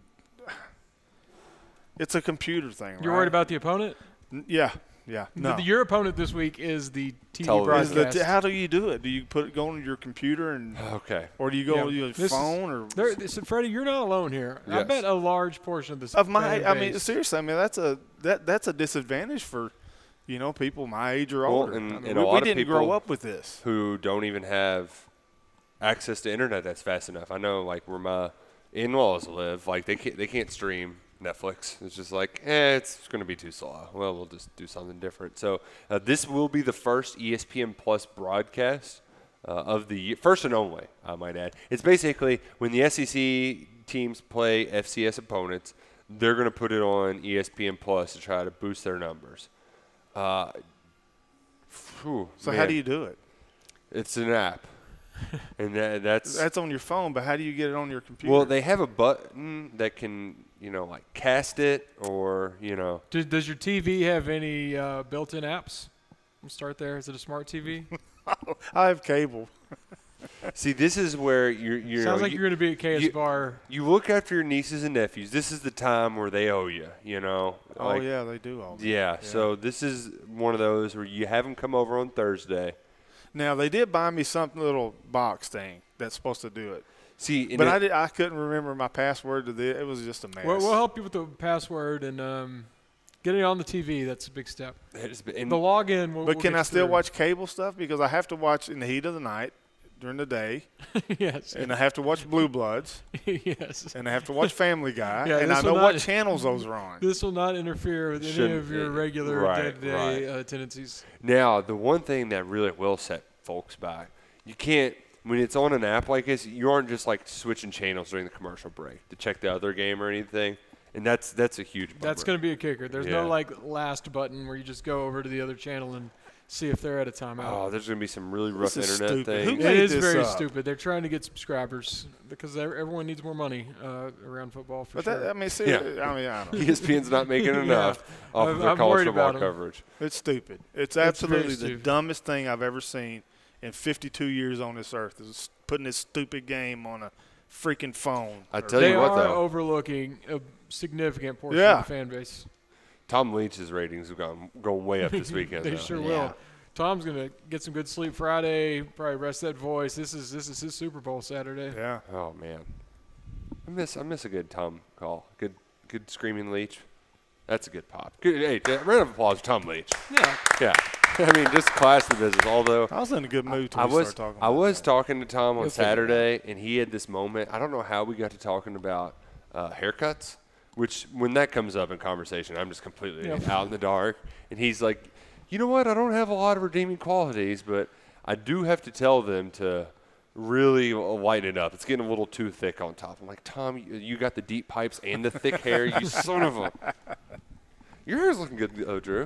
– it's a computer thing, You're right? worried about the opponent? N- Yeah, yeah. No. The, your opponent this week is the T V Television. Is broadcast. the t- how do you do it? Do you put it go on your computer and Okay. or do you go Yeah, on your this is- phone or There, this, Freddie, you're not alone here. I Yes. bet a large portion of this of my fan I mean base- seriously, I mean that's a that that's a disadvantage for you know people my age or Well, older. and- I mean, and we, a lot we of didn't grow people- up with this. Who don't even have access to internet that's fast enough. I know, like, where my in-laws live, like, they can't, they can't stream Netflix. It's just like, eh, it's going to be too slow. Well, we'll just do something different. So uh, this will be the first E S P N Plus broadcast uh, of the year, first and only, I might add. It's basically when the S E C teams play F C S opponents, they're going to put it on E S P N Plus to try to boost their numbers. Uh, whew, So how man. do you do it? It's an app. And that, that's That's on your phone, but how do you get it on your computer? well, they have a button that can, you know, like cast it or, you know. Does, does your T V have any uh, built-in apps? We'll start there. Is it a smart T V? I have cable. See, this is where you're. you're Sounds know, like you, you're going to be at K S you- Bar. You look after your nieces and nephews. This is the time where they owe you, you know. Oh Like, yeah, they do all. that. Yeah, so this is one of those where you have them come over on Thursday. Now they did buy me some little box thing that's supposed to do it, See, and but it- I did, I couldn't remember my password to this. It was just a mess. We'll, we'll help you with the password and um, getting it on the T V. That's a big step. it's been- and The login. We'll, But we'll can get I you still through. watch cable stuff? Because I have to watch in the heat of the night during the day, yes. and I have to watch Blue Bloods, yes. and I have to watch Family Guy, Yeah, and this I know will what not- channels those are on. This will not interfere with any Shouldn't- of your uh, regular right, day-to-day right. uh, tendencies. Now, the one thing that really will set folks back, you can't, when it's on an app like this, you aren't just like switching channels during the commercial break to check the other game or anything. And that's that's a huge bummer. That's going to be a kicker. There's Yeah. no like last button where you just go over to the other channel and see if they're at a timeout. Oh, there's going to be some really rough This is internet stupid. Who things. It made is this very up? stupid. They're trying to get subscribers because ev- everyone needs more money uh, around football for But sure. that, I mean, seriously, I mean, I don't know. E S P N's not making enough off I'm- of their I'm college worried football about 'em. coverage. It's stupid. It's very absolutely the stupid. dumbest thing I've ever seen in fifty-two years on this earth is putting this stupid game on a freaking phone. I Or- tell they you what, are though. overlooking a significant portion Yeah. of the fan base. Tom Leach's ratings have gone going way up this weekend. They though. sure Yeah. will. Tom's gonna get some good sleep Friday. Probably rest that voice. This is this is his Super Bowl Saturday. Yeah. Oh man, I miss I miss a good Tom call. Good good screaming Leach. That's a good pop. Good, hey, round of applause for Tom Leach. Yeah. Yeah, I mean just class the business. Although I was in a good mood till I we was started talking I about was that. talking to Tom on You'll figure it Saturday, and he had this moment. I don't know how we got to talking about uh, haircuts. Which when that comes up in conversation, I'm just completely Yeah. out in the dark. And he's like, you know what? I don't have a lot of redeeming qualities, but I do have to tell them to really lighten it up. It's getting a little too thick on top. I'm like, Tom, you, you got the deep pipes and the thick hair, you son of a. Your hair's looking good, though, Drew.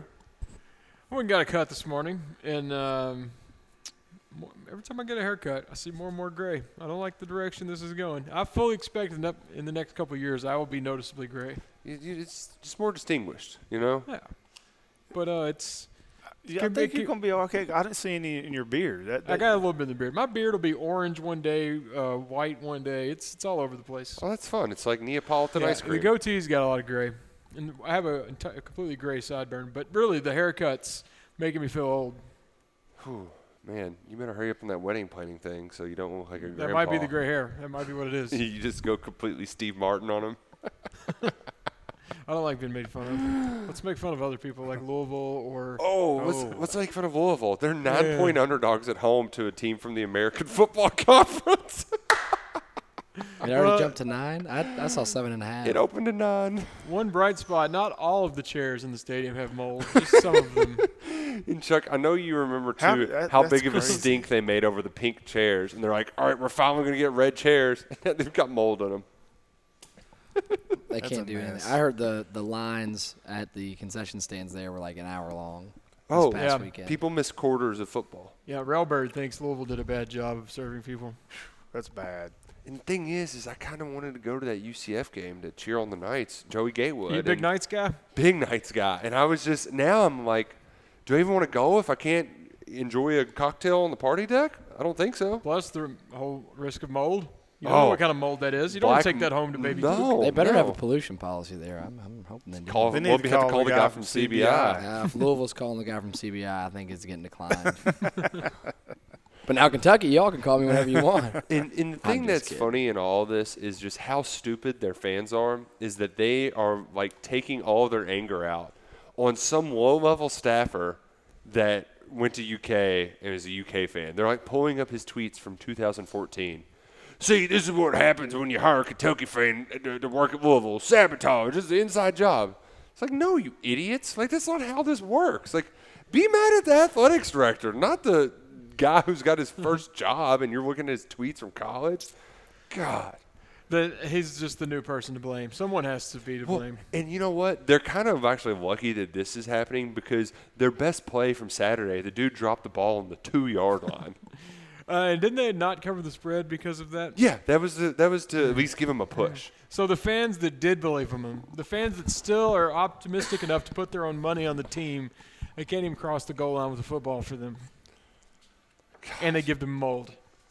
I went and got a cut this morning, and um, mo- every time I get a haircut, I see more and more gray. I don't like the direction this is going. I fully expect in, up, in the next couple of years I will be noticeably gray. You, you, it's just more distinguished, you know? Yeah, but uh, it's Yeah, I Can think make you're it- going to be okay. I didn't see any in your beard. That, I that- got a little bit in the beard. My beard will be orange one day, uh, white one day. It's it's all over the place. Oh, that's fun. It's like Neapolitan Yeah, ice cream. The goatee's got a lot of gray, and I have a, enti- a completely gray sideburn. But really, the haircut's making me feel old. Whew, man, you better hurry up on that wedding planning thing so you don't look like a That grandpa. might be the gray hair. That might be what it is. You just go completely Steve Martin on him. I don't like being made fun of. Let's make fun of other people like Louisville or. Oh, let's, let's make fun of Louisville. They're nine-point yeah. underdogs at home to a team from the American Football Conference. It already uh, jumped to nine? I, I saw seven and a half. It opened to nine. One bright spot, not all of the chairs in the stadium have mold, just some of them. And Chuck, I know you remember, too, how, that, how big crazy. of a stink they made over the pink chairs. And they're like, all right, we're finally going to get red chairs. They've got mold in them. They can't do anything. I heard the, the lines at the concession stands there were like an hour long. Oh, this past yeah. Weekend. People miss quarters of football. Yeah, Railbird thinks Louisville did a bad job of serving people. That's bad. And the thing is, is I kind of wanted to go to that U C F game to cheer on the Knights, Joey Gatewood. You a big Knights guy? Big Knights guy. And I was just, now I'm like, do I even want to go if I can't enjoy a cocktail on the party deck? I don't think so. Plus the whole risk of mold. You don't oh, know what kind of mold that is. You don't want to take that home to baby no, Cook. They better no. have a pollution policy there. I'm, I'm hoping they do. Call, they we'll need to have call to call the guy, guy from C B I. Yeah, if Louisville's calling the guy from C B I, I think it's getting declined. But now Kentucky, y'all can call me whenever you want. And, and the thing that's kidding. funny in all this is just how stupid their fans are, is that they are, like, taking all of their anger out on some low-level staffer that went to U K and is a U K fan. They're, like, pulling up his tweets from two thousand fourteen. See, this is what happens when you hire a Kentucky fan to, to work at Louisville. Sabotage. This is an inside job. It's like, no, you idiots. Like, that's not how this works. Like, be mad at the athletics director, not the – guy who's got his first job and you're looking at his tweets from college. God. The, he's just the new person to blame. Someone has to be to well, blame. And you know what? They're kind of actually lucky that this is happening because their best play from Saturday, the dude dropped the ball on the two-yard line. uh, and didn't they not cover the spread because of that? Yeah, that was the, that was to at least give him a push. So the fans that did believe in him, the fans that still are optimistic enough to put their own money on the team, they can't even cross the goal line with a football for them. Gosh. And they give them mold.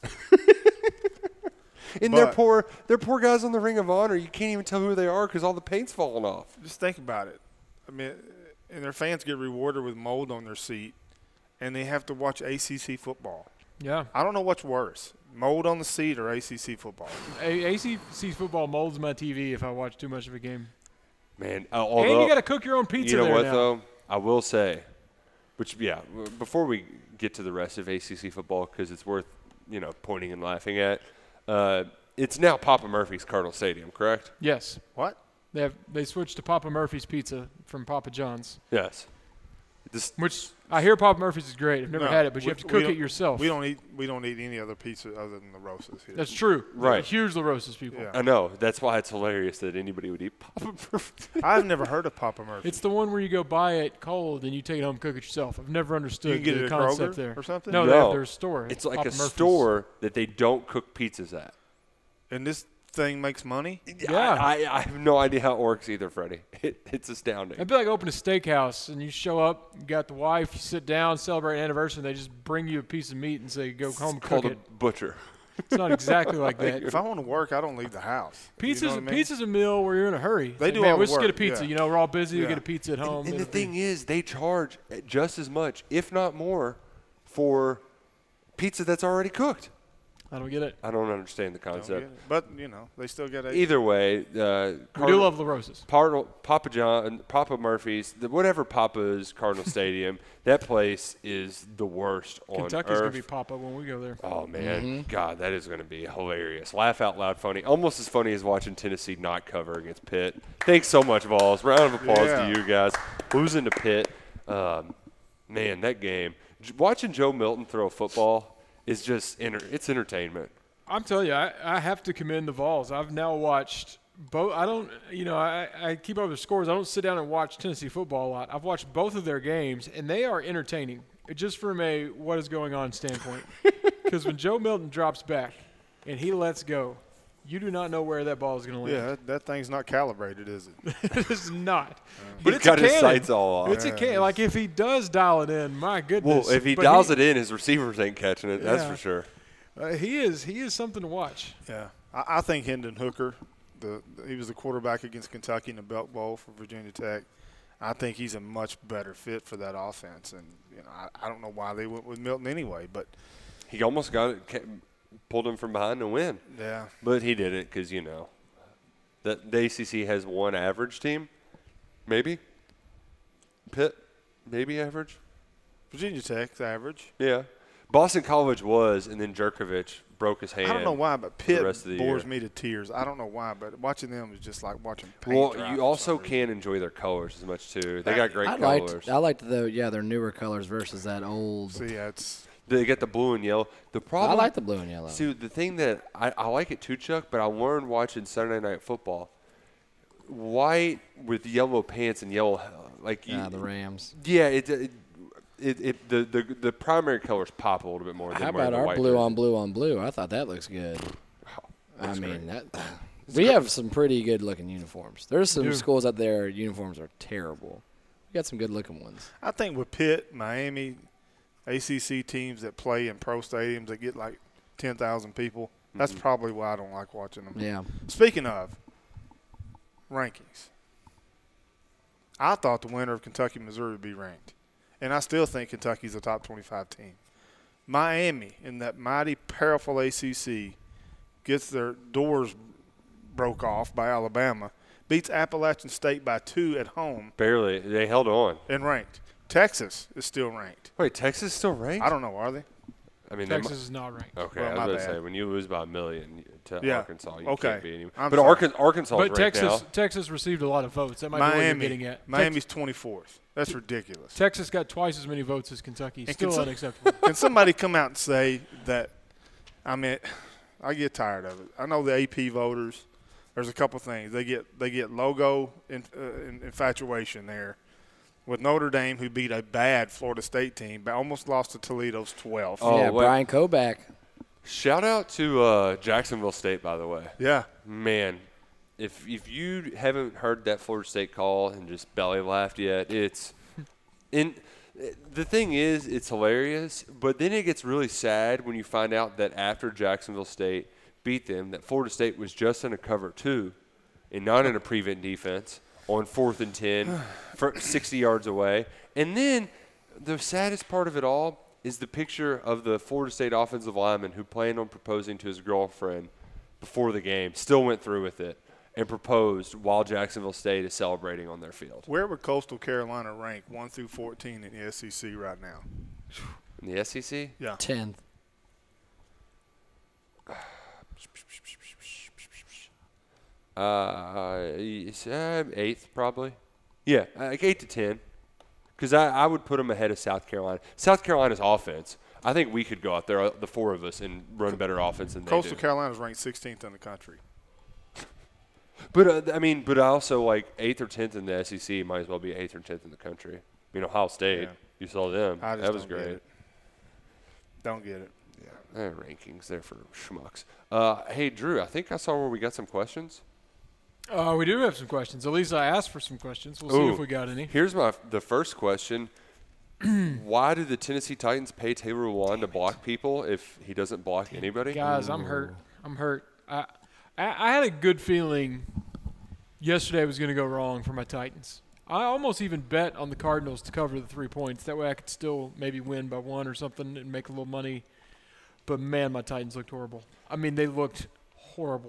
And but they're poor, they're poor guys on the Ring of Honor. You can't even tell who they are because all the paint's falling off. Just think about it. I mean, and their fans get rewarded with mold on their seat, and they have to watch A C C football. Yeah. I don't know what's worse, mold on the seat or A C C football. A- ACC football molds my T V if I watch too much of a game. Man, uh, although, and you got to cook your own pizza You know there what, now. though? I will say, which, yeah, before we get to the rest of A C C football, because it's worth, you know, pointing and laughing at, uh, it's now Papa Murphy's Cardinal Stadium, correct? Yes. What? They have they switched to Papa Murphy's Pizza from Papa John's. Yes. This, Which I hear Papa Murphy's is great. I've never No, had it, but you we- have to we cook don't- it yourself. We don't eat we don't eat any other pizza other than the Rosas here. That's true. Right. Huge La Rosas people. Yeah. I know. That's why it's hilarious that anybody would eat Papa Murphy. I've never heard of Papa Murphy. It's the one where you go buy it cold and you take it home and cook it yourself. I've never understood You can get the it at concept Kroger there. or something? No, No. they have their store. It's like Papa a Murphy's. store that they don't cook pizzas at. and this thing makes money? Yeah. I, I, I have no idea how it works either, Freddie. It, it's astounding. It'd be like open a steakhouse and you show up, you got the wife, you sit down, celebrate an anniversary, and they just bring you a piece of meat and say, go home and It's cook called it. a butcher. It's not exactly like that. If I want to work, I don't leave the house. Pizza's, You know what I mean? pizza's a meal where you're in a hurry. They Like, do man, all the let's just get a work, pizza. yeah. You know, we're all busy. We Yeah. get a pizza at home. And, and the It'll be- thing is, they charge just as much, if not more, for pizza that's already cooked. I don't get it. I don't understand the Don't get concept. it. But, you know, they still get a Either way, uh, We do love La Rosas. Cardinal, Papa John, Papa Murphy's, the, whatever Papa's Cardinal Stadium, that place is the worst on Kentucky's earth. going to be Papa when we go there. Oh, man. Mm-hmm. God, that is going to be hilarious. Laugh out loud funny. Almost as funny as watching Tennessee not cover against Pitt. Thanks so much, Vols. Round of applause Yeah. to you guys. Losing to Pitt. Um, man, that game. J- Watching Joe Milton throw a football is just enter- it's entertainment. I'm telling you, I, I have to commend the Vols. I've now watched both. I don't, you know, I, I keep up with the scores. I don't sit down and watch Tennessee football a lot. I've watched both of their games, and they are entertaining, just from a what is going on standpoint. Because when Joe Milton drops back and he lets go, you do not know where that ball is going to land. Yeah, that, that thing's not calibrated, is it? It's not. But He's it's got a his cannon. sights all off. It's a can. Like if he does dial it in, my goodness. Well, if he But dials it in, his receivers ain't catching it. That's Yeah. for sure. Uh, he is. He is something to watch. Yeah. I, I think Hendon Hooker, the, the he was the quarterback against Kentucky in the Belk Bowl for Virginia Tech. I think he's a much better fit for that offense. And, you know, I, I don't know why they went with Milton anyway, but He almost got it, ca- pulled him from behind to win. yeah. But he didn't because, you know, the, the A C C has one average team. Maybe. Pitt, maybe average. Virginia Tech's average. Yeah. Boston College was, and then Jerkovich broke his hand. I don't know why, but for Pitt the rest of the bores year. me to tears. I don't know why, but watching them is just like watching paint Well, dry you for also some reason. can't enjoy their colors as much too. They got great I colors. liked, I liked the yeah their newer colors versus that old. See, yeah, it's They get the blue and yellow. The problem. I like the blue and yellow. See, the thing that I, I like it too, Chuck, but I learned watching Saturday Night Football. White with yellow pants and yellow, like Yeah, you, the Rams. Yeah, it, it, it, it the, the the primary colors pop a little bit more. Than How wearing about the our white blue jersey. on blue on blue? I thought that looks good. I looks mean, great. that, we have some pretty good looking uniforms. There's some do. schools out there uniforms are terrible. We got some good looking ones. I think with Pitt, Miami, A C C teams that play in pro stadiums that get like ten thousand people, that's Mm-hmm. probably why I don't like watching them. Yeah. Speaking of rankings, I thought the winner of Kentucky, Missouri would be ranked. And I still think Kentucky's a top twenty-five team. Miami, in that mighty, powerful A C C, gets their doors broke off by Alabama, beats Appalachian State by two at home, Barely. They held on. and ranked. Texas is still ranked. Wait, Texas still ranked? I don't know, are they? I mean, they Texas mu- is not ranked. Okay, Well, I was my going to bad. say, when you lose by a million to Yeah. Arkansas, you Okay. can't beat anyone. I'm But sorry. Arkansas, Arkansas But is ranked Texas, now. Texas received a lot of votes. That might be what you're Miami. getting at. Tex- Miami's twenty-fourth. That's ridiculous. Texas got twice as many votes as Kentucky. And Still can some- unacceptable. Can somebody come out and say that? I mean, I get tired of it. I know the A P voters. There's a couple things they get. They get logo in, uh, in, infatuation there with Notre Dame, who beat a bad Florida State team, but almost lost to Toledo's twelve. Oh, yeah, wait. Brian Koback. Shout out to uh, Jacksonville State, by the way. Yeah, Man, if if you haven't heard that Florida State call and just belly laughed yet, it's in. The thing is, it's hilarious, but then it gets really sad when you find out that after Jacksonville State beat them, that Florida State was just in a cover two and not in a prevent defense on fourth and ten, for sixty yards away. And then the saddest part of it all is the picture of the Florida State offensive lineman who planned on proposing to his girlfriend before the game, still went through with it, and proposed while Jacksonville State is celebrating on their field. where would Coastal Carolina rank one through fourteen in the S E C right now? In the S E C? Yeah, tenth. Uh, it's, uh, eighth probably. Yeah, like eight to ten. Because I, I would put them ahead of South Carolina. South Carolina's offense, I think we could go out there, the four of us, and run a better offense than they Coastal do. Carolina's ranked sixteenth in the country. But uh, I mean, but I also like eighth or tenth in the S E C. Might as well be eighth or tenth in the country. I mean, Ohio State. Yeah. You saw them. I just That was don't get great. it. Don't get it. Eh, rankings there for schmucks. Uh, hey, Drew, I think I saw where we got some questions. Uh, we do have some questions. At least I asked for some questions. We'll see Ooh. if we got any. Here's my the first question. Why do the Tennessee Titans pay Taylor Lewan to block people if he doesn't block anybody? Guys, I'm hurt. I'm hurt. I, I, I had a good feeling yesterday was going to go wrong for my Titans. I almost even bet on the Cardinals to cover the three points. That way I could still maybe win by one or something and make a little money. But, man, my Titans looked horrible. I mean, they looked horrible.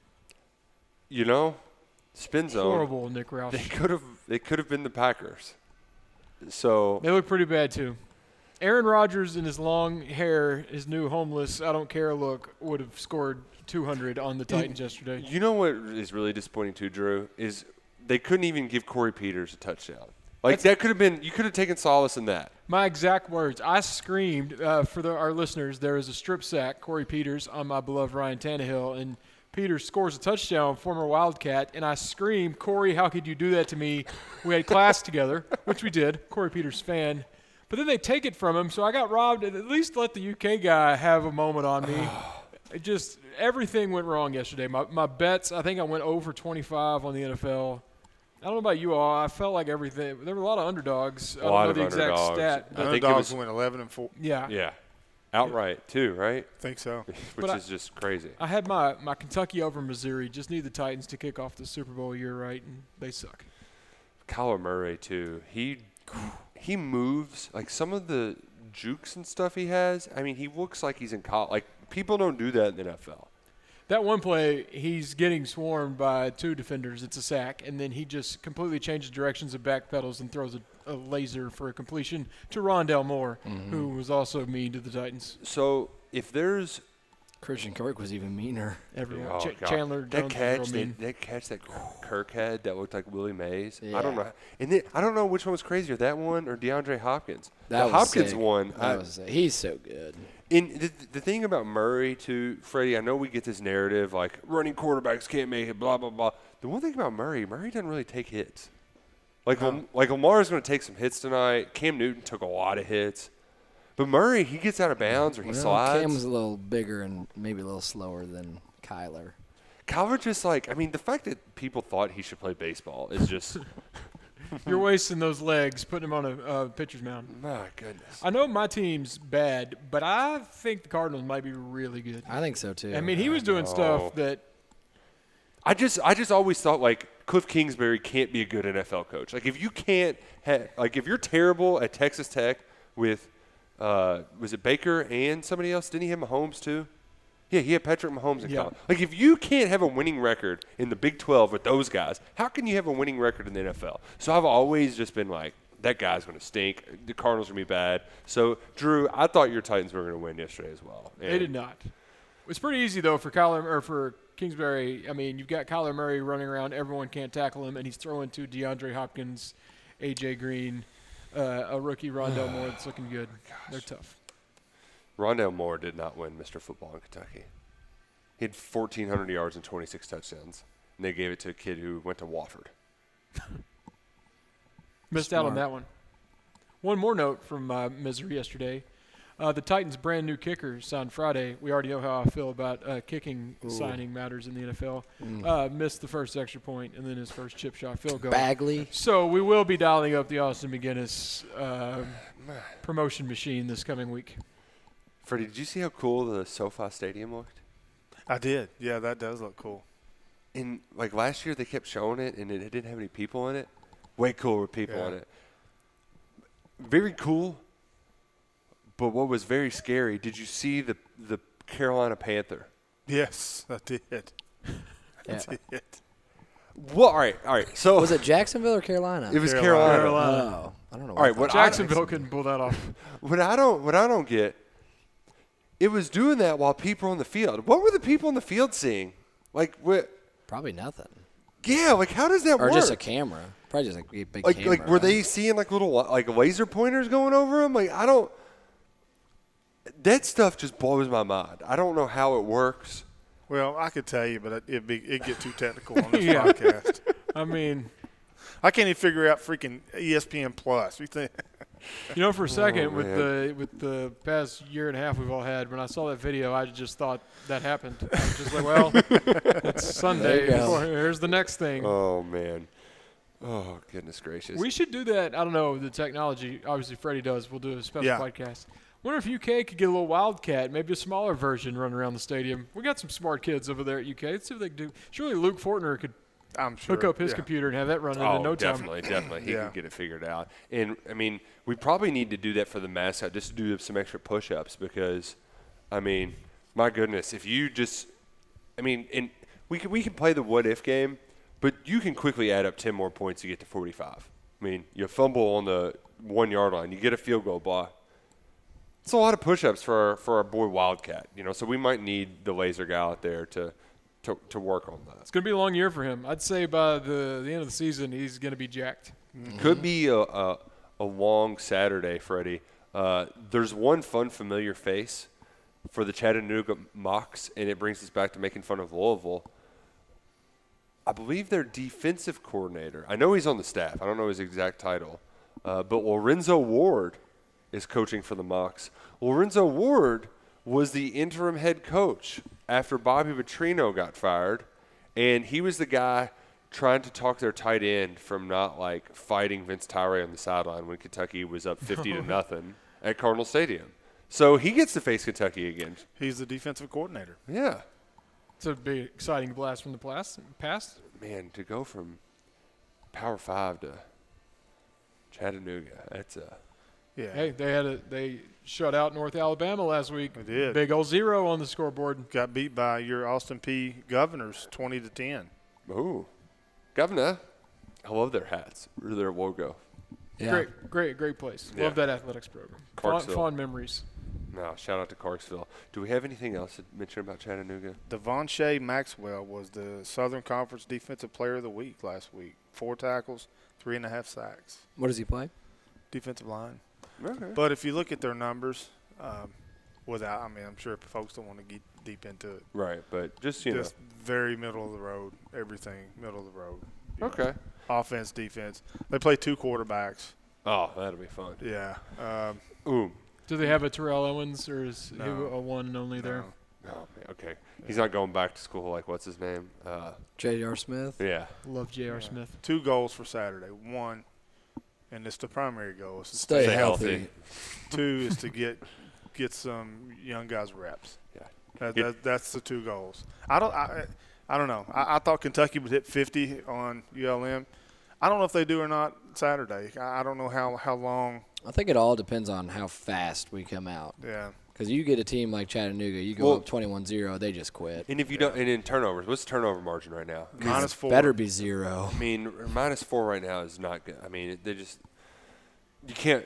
You know, spin zone. Horrible, Nick Roush. They could have. They could have been the Packers. So They look pretty bad, too. Aaron Rodgers in his long hair, his new homeless, I don't care look, would have scored two hundred on the Titans yesterday. you know what is really disappointing too, Drew, is they couldn't even give Corey Peters a touchdown. Like That's- that could have been. You could have taken solace in that. My exact words. I screamed uh, for the, our listeners. There is a strip sack, Corey Peters, on my beloved Ryan Tannehill, and Peters scores a touchdown, former Wildcat, and I screamed, Corey, how could you do that to me? We had class together, which we did. Corey Peters fan. But then they take it from him, so I got robbed. At least let the U K guy have a moment on me. It just everything went wrong yesterday. My my bets, I think I went over twenty-five on the N F L. I don't know about you all. I felt like everything. There were a lot of underdogs. I A lot don't of know the exact underdogs. stat. I But think it Underdogs was- went eleven and four. yeah. Yeah, outright too, right? Think so. Which But I- is just crazy. I had my, my Kentucky over Missouri. Just need the Titans to kick off the Super Bowl year right, and they suck. Kyler Murray too. He he moves like some of the jukes and stuff he has. I mean, he looks like he's in college. Like people don't do that in the N F L. That one play, he's getting swarmed by two defenders. It's a sack, and then he just completely changes directions and backpedals and throws a, a laser for a completion to Rondell Moore, Mm-hmm. who was also mean to the Titans. So if there's Christian Kirk was even meaner. Everyone, Oh, Ch- God. Chandler that Jones catch, was real mean. that, that catch that Kirk had that looked like Willie Mays. I Yeah. don't know, and then, I don't know which one was crazier, that one or DeAndre Hopkins. That the was Hopkins sick. one, That I, was he's so good. in the, the thing about Murray too, Freddie. I know we get this narrative like running quarterbacks can't make it, blah blah blah. The one thing about Murray, Murray doesn't really take hits. Like Lam- like Lamar's going to take some hits tonight. Cam Newton took a lot of hits. But Murray, he gets out of bounds or he Well, slides. Cam's a little bigger and maybe a little slower than Kyler. Kyler just like, I mean, the fact that people thought he should play baseball is just, You're wasting those legs, putting him on a uh, pitcher's mound. my goodness. I know my team's bad, but I think the Cardinals might be really good. I think so too. I mean, he was doing know. stuff that I just, I just always thought like Cliff Kingsbury can't be a good N F L coach. Like if you can't, ha- like if you're terrible at Texas Tech with, uh, was it Baker and somebody else? Didn't he have Mahomes too? Yeah, he had Patrick Mahomes in Yeah. college. Like if you can't have a winning record in the Big twelve with those guys, how can you have a winning record in the N F L? So I've always just been like, that guy's going to stink. The Cardinals are going to be bad. So, Drew, I thought your Titans were going to win yesterday as well. they And did not. It's pretty easy though for Kyler or for Kingsbury. I mean, you've got Kyler Murray running around, everyone can't tackle him, and he's throwing to DeAndre Hopkins, A J Green, uh, a rookie Rondell Moore that's looking good. They're tough. Rondell Moore did not win Mister Football in Kentucky. He had fourteen hundred yards and twenty-six touchdowns, and they gave it to a kid who went to Wofford. Missed out on Smart. that one. One more note from uh, Misery yesterday. Uh, the Titans' brand new kicker signed Friday. We already know how I feel about uh, kicking signing matters in the N F L. Uh, missed the first extra point and then his first chip shot field goal. Bagley. So we will be dialing up the Austin McGinnis uh, promotion machine this coming week. Freddie, did you see how cool the SoFi Stadium looked? I did. Yeah, that does look cool. And like last year, they kept showing it, and it didn't have any people in it. Way cooler with people Yeah. in it. Very cool. But what was very scary? Did you see the the Carolina Panther? Yes, I did. Yeah. I did. Well, all right, all right. So Was it Jacksonville or Carolina? it was Carolina. Carolina. Carolina. Oh, I don't know. All right, what what Jacksonville couldn't pull that off. What I don't what I don't get, it was doing that while people were on the field. What were the people on the field seeing? Like what? Probably nothing. Yeah, like how does that Or work? just a camera. Probably just a big big like camera. like were they seeing like little like laser pointers going over them? Like I don't. That stuff just blows my mind. I don't know how it works. Well, I could tell you, but it- it'd, be, it'd get too technical on this Yeah. podcast. I mean, I can't even figure out freaking E S P N Plus. You think? you know, for a second with man. the with the past year and a half we've all had, when I saw that video, I just thought that happened. I was just like, well, it's Sunday. There you go. Here's the next thing. Oh man. Oh goodness gracious. We should do that. I don't know the technology. Obviously, Freddie does. We'll do a special Yeah. podcast. Wonder if U K could get a little Wildcat, maybe a smaller version, run around the stadium. We got some smart kids over there at U K. Let's see what they can do. Surely Luke Fortner could I'm sure. hook up his yeah. computer and have that running Oh, in no time. definitely, definitely. He Yeah. can get it figured out. And, I mean, we probably need to do that for the mascot, just to do some extra push-ups because, I mean, my goodness, if you just – I mean, and we can, we can play the what-if game, but you can quickly add up ten more points to get to forty-five. I mean, you fumble on the one-yard line. You get a field goal block. It's a lot of push-ups for our, for our boy Wildcat, you know, so we might need the laser guy out there to, to, to work on that. It's going to be a long year for him. I'd say by the, the end of the season, he's going to be jacked. Could be a, a, a long Saturday, Freddie. Uh, there's one fun, familiar face for the Chattanooga Mocs, and it brings us back to making fun of Louisville. I believe their defensive coordinator. I know he's on the staff. I don't know his exact title. Uh, but Lorenzo Ward is coaching for the Mocs. Lorenzo Ward was the interim head coach after Bobby Petrino got fired, and he was the guy trying to talk their tight end from not like fighting Vince Tyree on the sideline when Kentucky was up fifty to nothing at Cardinal Stadium. So he gets to face Kentucky again. He's the defensive coordinator. Yeah, It's a big, exciting blast from the past. past. man, to go from Power Five to Chattanooga, that's a Yeah. Hey, they had a they shut out North Alabama last week. They did. Big old zero on the scoreboard. Got beat by your Austin P Governors twenty to ten. Ooh. Governor. I love their hats. Or their logo. Yeah. Great, great, great place. Yeah. Love that athletics program. Fond, Clarksville. fond memories. No, shout out to Clarksville. Do we have anything else to mention about Chattanooga? Devonshea Maxwell was the Southern Conference Defensive Player of the Week last week. Four tackles, three and a half sacks. What does he play? Defensive line. Okay. But if you look at their numbers, um, without, I mean, I'm sure folks don't want to get deep into it. Right, but just, you Just very middle of the road, everything middle of the road. know. Okay. Offense, defense. They play two quarterbacks. Oh, that'll be fun. Yeah. Um, Ooh. Do they have a Terrell Owens, or is he No. a one and only there? no. Oh, man, okay. He's not going back to school like, what's his name? Uh, J R. Smith. yeah. Love J R. Yeah. Smith. Two goals for Saturday. One, and it's the primary goal. Is to Stay Stay healthy. healthy. Two is to get get some young guys reps. Yeah. That, Get- that, that's the two goals. I don't. I, I don't know. I, I thought Kentucky would hit fifty on U L M. I don't know if they do or not Saturday. I, I don't know how, how long. I think it all depends on how fast we come out. Yeah. Because you get a team like Chattanooga, you go Well- up twenty-one zero, they just quit. And if you don't, and in turnovers, what's the turnover margin right now? Minus four. Better be zero. I mean, minus four right now is not good. I mean, they just you can't.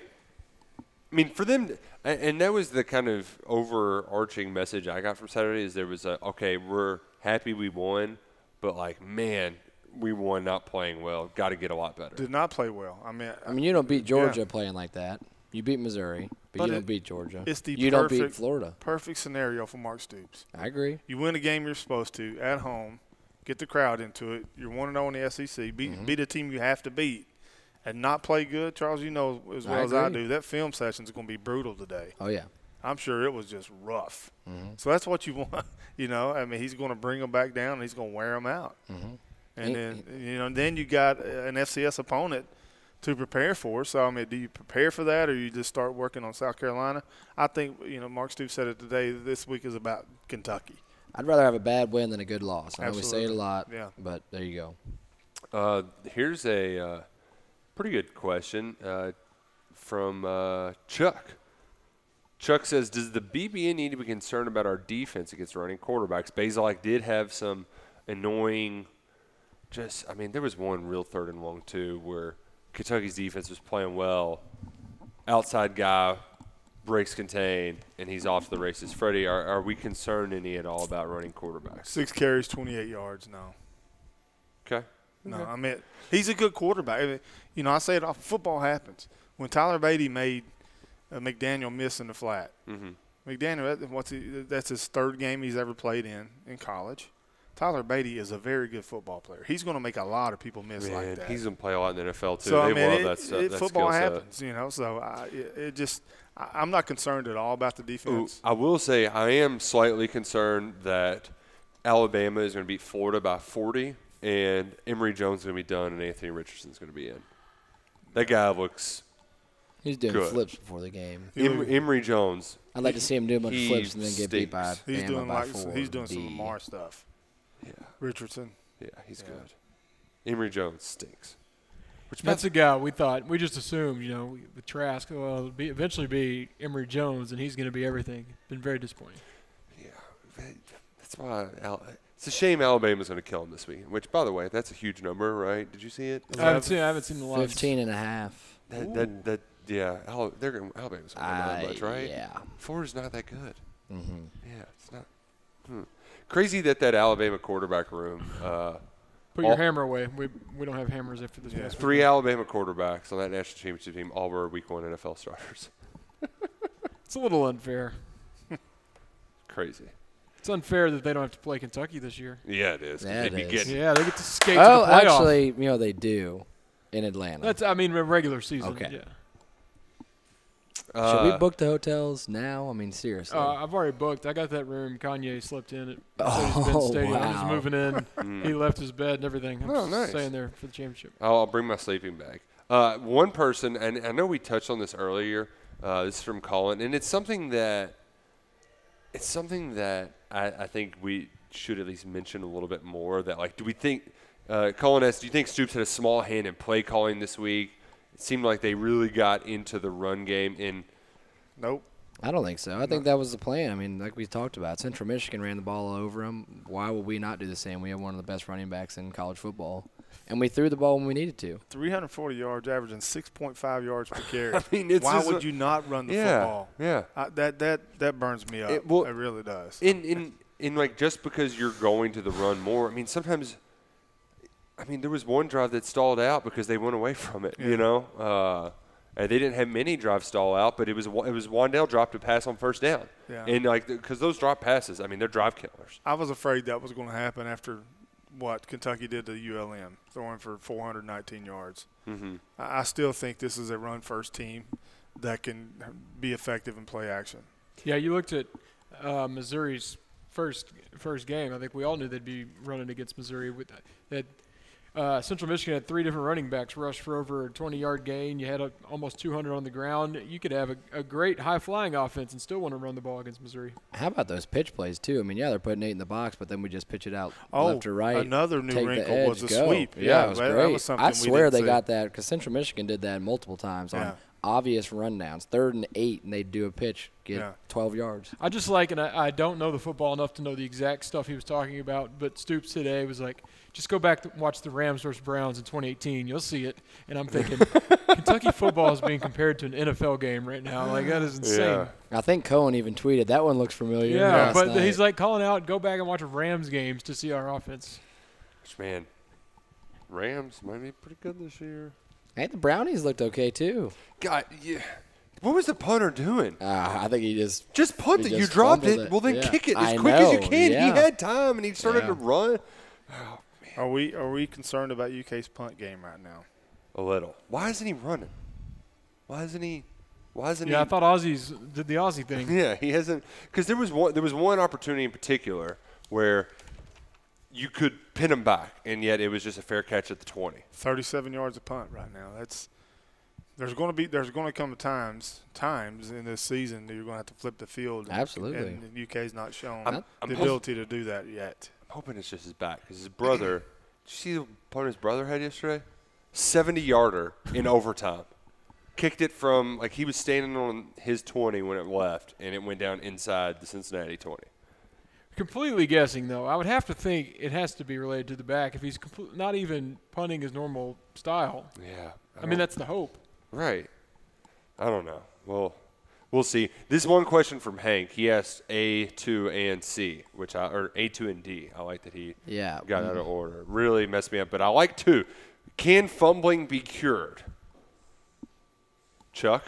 I mean, for them, and and that was the kind of overarching message I got from Saturday is there was a okay, we're happy we won, but like, man, we won not playing well. Got to get a lot better. Did not play well. I mean, I mean, you don't beat Georgia Yeah. playing like that. You beat Missouri, but, But you it- don't beat Georgia. it's the you don't beat perfect- Florida. perfect scenario for Mark Stoops. I agree. You win a game you're supposed to at home, get the crowd into it. You're one and zero in the S E C. Beat Mm-hmm. beat a team you have to beat, and not play good. Charles, you know as well I as I agree. do that film session is going to be brutal today. Oh, yeah. I'm sure it was just rough. Mm-hmm. So that's what you want. You know, I mean, he's going to bring them back down and he's going to wear them out. Mm-hmm. And then you know, then you got an F C S opponent to prepare for. So I mean, do you prepare for that, or you just start working on South Carolina? I think you know Mark Stoops said it today. This week is about Kentucky. I'd rather have a bad win than a good loss. I know we say it a Absolutely. lot, Yeah. but there you go. Uh, here's a uh, pretty good question uh, from uh, Chuck. Chuck says, does the B B N need to be concerned about our defense against running quarterbacks? Bazelak did have some annoying just – I mean, there was one real third and long, too, where Kentucky's defense was playing well. Outside guy breaks contain, and he's off to the races. Freddie, are, are we concerned any at all about running quarterbacks? Six carries, twenty-eight yards. No, Okay. no. I mean, he's a good quarterback. I mean, you know, I say it off. Football happens. When Tyler Beatty made uh, McDaniel miss in the flat, Mm-hmm. McDaniel, that- what's he, that's his third game he's ever played in in college. Tyler Beatty is a very good football player. He's going to make a lot of people miss Man, like that. he's going to play a lot in the N F L, too. So they I mean, love it, that stuff. it, that football skill set. happens, you know. So I, it, it just, I, I'm not concerned at all about the Ooh, defense. I will say I am slightly concerned that Alabama is going to beat Florida by forty, and Emory Jones is going to be done, and Anthony Richardson is going to be in. That guy looks He's doing Good. flips before the game. He em- look- Emory Jones. I'd like to see him do a bunch of he flips and then get beat by stinks. He's Bama doing by like four. he's doing some B. Lamar stuff. Yeah, Richardson. yeah, he's Yeah. good. Emory Jones stinks. Which That's a guy we thought we just assumed, you know, with Trask, well, it'll be eventually be Emory Jones, and he's going to be everything. Been very disappointing. yeah, that- that's why Al- it's a shame Alabama's going to kill him this week. Which, by the way, that's a huge number, right? Did you see it? I haven't seen. I haven't seen the lines. fifteen and a half. That that, that yeah, Al- they're gonna, Alabama's going to win I- that much, right? Yeah. Florida's not that good. Mm-hmm. Yeah, it's not. Hmm. Crazy that that Alabama quarterback room. Uh, Put all- your hammer away. We we don't have hammers after this. Yeah. past three weekend. Alabama quarterbacks on that national championship team all were Week One N F L starters. It's a little unfair. Crazy. It's unfair that they don't have to play Kentucky this year. Yeah, it is. 'cause Yeah, they'd it be is. getting Yeah, they get to skate Oh, to the playoff. actually, you know, they do in Atlanta. That's I mean regular season. Okay. Yeah. uh, Should we book the hotels now? I mean, seriously. Uh, I've already booked. I got that room. Kanye slept in it. Oh, Mercedes-Benz Stadium. He's wow. moving in. He left his bed and everything. I'm Oh, nice. staying there for the championship. I'll, I'll bring my sleeping bag. Uh, one person, and I know we touched on this earlier. Uh, this is from Colin, and it's something that it's something that I, I think we should at least mention a little bit more. That like, do we think uh, Colin asks, do you think Stoops had a small hand in play calling this week? it seemed like they really got into the run game. In Nope. I don't think so. I think that was the plan. I mean, like we talked about, Central Michigan ran the ball over them. Why would we not do the same? We have one of the best running backs in college football. And we threw the ball when we needed to. three hundred forty yards, averaging six point five yards per carry. I mean, it's Why just would a- you not run the yeah, football? Yeah. I, that that that burns me up. It- well, it really does. In in in like just because you're going to the run more, I mean sometimes. I mean there was one drive that stalled out because they went away from it. Yeah. You know, uh, and they didn't have many drives stall out, but it was it was Wandale dropped a pass on first down. Yeah. And like because those drop passes, I mean they're drive killers. I was afraid that was going to happen after what Kentucky did to U L M, throwing for four hundred nineteen yards. Mm-hmm. I I still think this is a run-first team that can be effective in play action. Yeah, you looked at uh, Missouri's first first game. I think we all knew they'd be running against Missouri. With that, uh, Central Michigan had three different running backs rush for over a twenty-yard gain. You had a, almost two hundred on the ground. You could have a, a great high-flying offense and still want to run the ball against Missouri. How about those pitch plays, too? I mean, yeah, they're putting eight in the box, but then we just pitch it out Oh, left or right. another new take the wrinkle edge, was the go. sweep. Yeah, Yeah, it was that- that great. was something I we swear didn't they see. got that because Central Michigan did that multiple times Yeah. on obvious rundowns. Third and eight, and they'd do a pitch, get Yeah. twelve yards. I just like, and I, I don't know the football enough to know the exact stuff he was talking about, but Stoops today was like, just go back and watch the Rams versus Browns in twenty eighteen. You'll see it. And I'm thinking, Kentucky football is being compared to an N F L game right now. Like, that is insane. Yeah. I think Cohen even tweeted, that one looks familiar. Yeah, last but night. he's like calling out, go back and watch Rams games to see our offense. Which man, Rams might be pretty good this year. Hey, the Brownies looked okay, too. God, yeah. What was the punter doing? Uh, I think he just Just punt He it. You just dropped it. fumbled it. Well, then Yeah. kick it as I quick as you know, can. yeah. He had time, and he started Yeah. to run. Are we are we concerned about U K's punt game right now? A little. Why isn't he running? Why isn't he? Why isn't Yeah, he? I thought Aussies did the Aussie thing. Yeah, he hasn't. Because there was one. There was one opportunity in particular where you could pin him back, and yet it was just a fair catch at the twenty. thirty-seven yards a punt right now. That's there's going to be there's going to come times times in this season that you're going to have to flip the field. and- Absolutely. And the U K's not shown I'm- I'm the hoping- ability to do that yet. I'm hoping it's just his back because his brother. Did you see the punt his brother had yesterday? seventy yarder in overtime. Kicked it from like he was standing on his twenty when it left, and it went down inside the Cincinnati twenty. Completely guessing, though. I would have to think it has to be related to the back if he's compl- not even punting his normal style. Yeah. I mean, that's the hope. Right. I don't know. Well, we'll see. This one question from Hank. He asked A, two, and C, which I or A, two, and D. I like that he Yeah. got out of order. Really messed me up, but I like two. Can fumbling be cured? Chuck?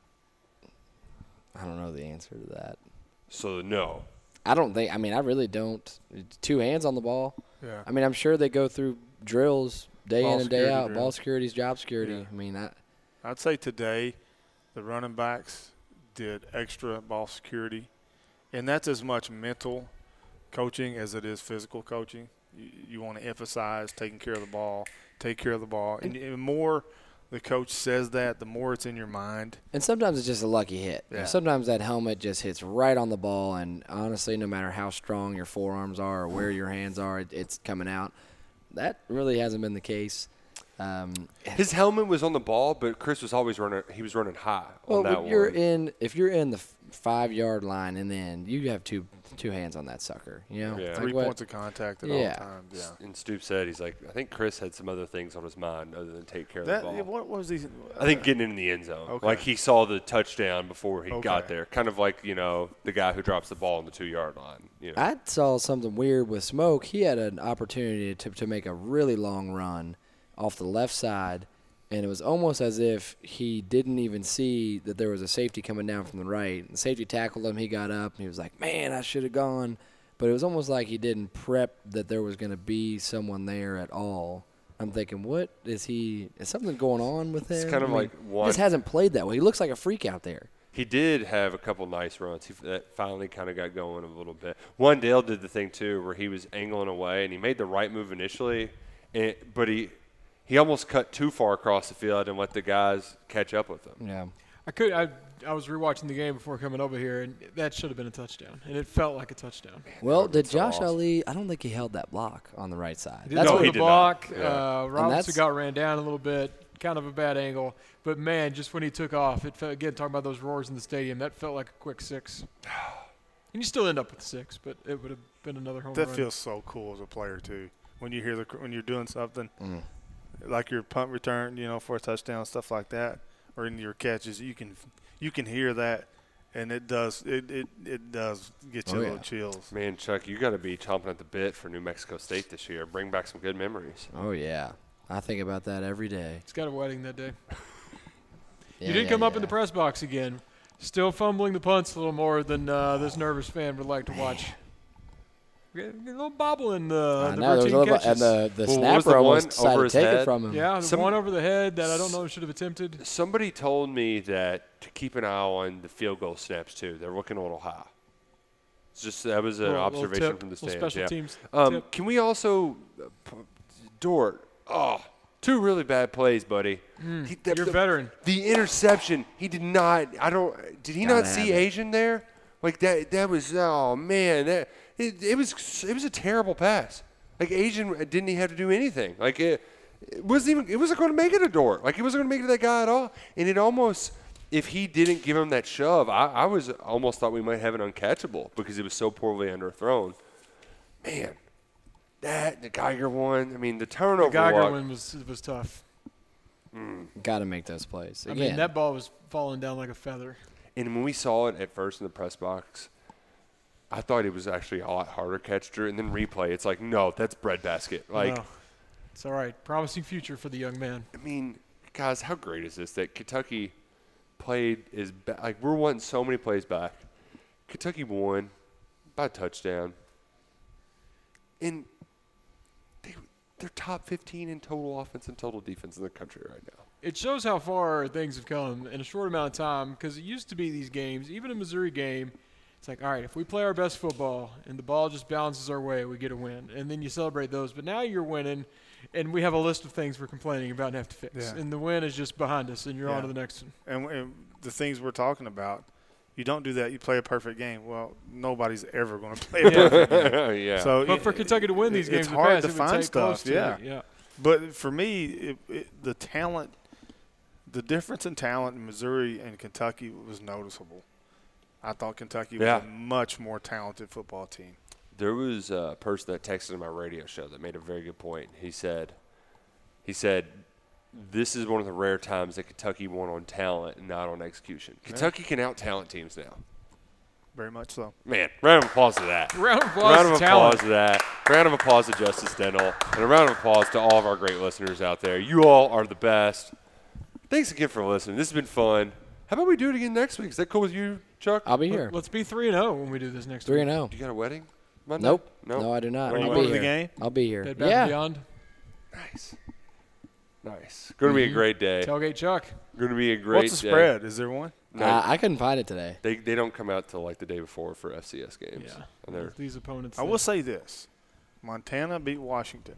I don't know the answer to that. So no. I don't think. I mean, I really don't. It's two hands on the ball. Yeah. I mean, I'm sure they go through drills day Ball in and day security out. drills. Ball security's job security. Yeah. I mean, I, I'd say today the running backs did extra ball security, and that's as much mental coaching as it is physical coaching. You, you want to emphasize taking care of the ball, take care of the ball, and the more the coach says that, the more it's in your mind. and sometimes it's just a lucky hit. Yeah. Sometimes that helmet just hits right on the ball, and honestly, no matter how strong your forearms are or where your hands are, it, it's coming out. That really hasn't been the case. Um, His helmet was on the ball, but Chris was always running. He was running high well, on that when you're one. in if you're in the f- five yard line and then you have two two hands on that sucker. You know, Yeah. Like Three what- points of contact at Yeah. all times. Yeah. And Stoop said he's like, I think Chris had some other things on his mind other than take care That of the ball. what was he? I think getting in the end zone. Okay. Like he saw the touchdown before he got Okay. there. Kind of like, you know, the guy who drops the ball on the two yard line. You know. I saw something weird with Smoke. He had an opportunity to to make a really long run off the left side, and it was almost as if he didn't even see that there was a safety coming down from the right. The safety tackled him. He got up, and he was like, man, I should have gone. But it was almost like he didn't prep that there was going to be someone there at all. I'm thinking, what is he – is something going on with him? It's kind of I mean, like He one- just hasn't played that way. He looks like a freak out there. He did have a couple nice runs. He that finally kind of got going a little bit. Wandale did the thing too, where he was angling away and he made the right move initially, and, but he he almost cut too far across the field and let the guys catch up with him. Yeah. I could. I, I was rewatching the game before coming over here, and that should have been a touchdown, and it felt like a touchdown. Well, did so Josh awesome. Ali – I don't think he held that block on the right side. He did No, hold he the did not. block. Yeah. Uh, And Robinson that's- got ran down a little bit. kind of a bad angle. But, man, just when he took off, it felt, again, talking about those roars in the stadium, that felt like a quick six. And you still end up with six, but it would have been another home that run. That feels so cool as a player, too. When you hear the when you're doing something, Mm. like your punt return, you know, for a touchdown, stuff like that, or in your catches, you can you can hear that, and it does it it, it does get you Oh, a yeah. little chills. Man, Chuck, you got to be chomping at the bit for New Mexico State this year. Bring back some good memories. Oh, yeah. I think about that every day. He's got a wedding that day. Yeah, you did yeah, come up yeah. in the press box again. Still fumbling the punts a little more than uh, this nervous fan would like to watch. A little bobble in the, I the know, there was routine a little, catches. and the, the Well, what was snapper the one almost decided over to his take head? it from him. Yeah, the Some- one over the head that I don't know should have attempted. Somebody told me that to keep an eye on the field goal snaps, too. They're looking a little high. It's just that was an Little- little observation tip, from the little stands. special yeah. teams Um, tip. can we also uh, p- Dort? Oh, two really bad plays, buddy. He- the, You're a the- veteran. The interception, he did not. I don't. Did he Gotta not see have it. Asian there? Like that. That was. Oh man. That it, it was. It was a terrible pass. Like Asian didn't he have to do anything? Like it, it wasn't even. It wasn't going to make it a Dort. Like it wasn't going to make it to that guy at all. And it almost. If he didn't give him that shove, I, I was almost thought we might have it uncatchable because it was so poorly underthrown. Man, that the Geiger one. I mean, the turnover. The Geiger walk- one was was tough. Got to make those plays. I Again, mean, that ball was falling down like a feather. And when we saw it at first in the press box, I thought it was actually a lot harder catch, Drew. And then replay, it's like, no, that's breadbasket. Like, No. It's all right. Promising future for the young man. I mean, guys, how great is this that Kentucky played is ba- like we're wanting so many plays back. Kentucky won by a touchdown, and they they're top fifteen in total offense and total defense in the country right now. It shows how far things have come in a short amount of time because it used to be these games, even a Missouri game, it's like, all right, if we play our best football and the ball just bounces our way, we get a win. And then you celebrate those. But now you're winning, and we have a list of things we're complaining about and have to fix. Yeah. And the win is just behind us, and you're Yeah. on to the next one. And, and the things we're talking about, you don't do that. You play a perfect game. Well, nobody's ever going to play a perfect game. yeah. So But it- for Kentucky to win these it- games it's in the hard past, to it would find take close stuff. to Yeah. it. Yeah. But for me, it, it, the talent, the difference in talent in Missouri and Kentucky was noticeable. I thought Kentucky was Yeah. a much more talented football team. There was a person that texted in my radio show that made a very good point. He said, he said, this is one of the rare times that Kentucky won on talent and not on execution. Kentucky can out-talent teams now. Very much so. Man, round of applause to that. Round of applause round to of talent. applause to that. Round of applause to Justice Dental. And a round of applause to all of our great listeners out there. You all are the best. Thanks again for listening. This has been fun. How about we do it again next week? Is that cool with you, Chuck? I'll be here. Let's be three and zero when we do this next Three week. and zero. You got a wedding Monday? Nope. Nope. No, I do not. Are you I'll going be to the here. game? I'll be here. Bed Bath Yeah. and Beyond. Nice. Nice. Going to be a great day. Tailgate Chuck. Going to be a great What's the day. spread? Is there one? No, Uh, I couldn't find it today. they they don't come out till like the day before for F C S games. Yeah. And they're These opponents. I that- will say this. Montana beat Washington.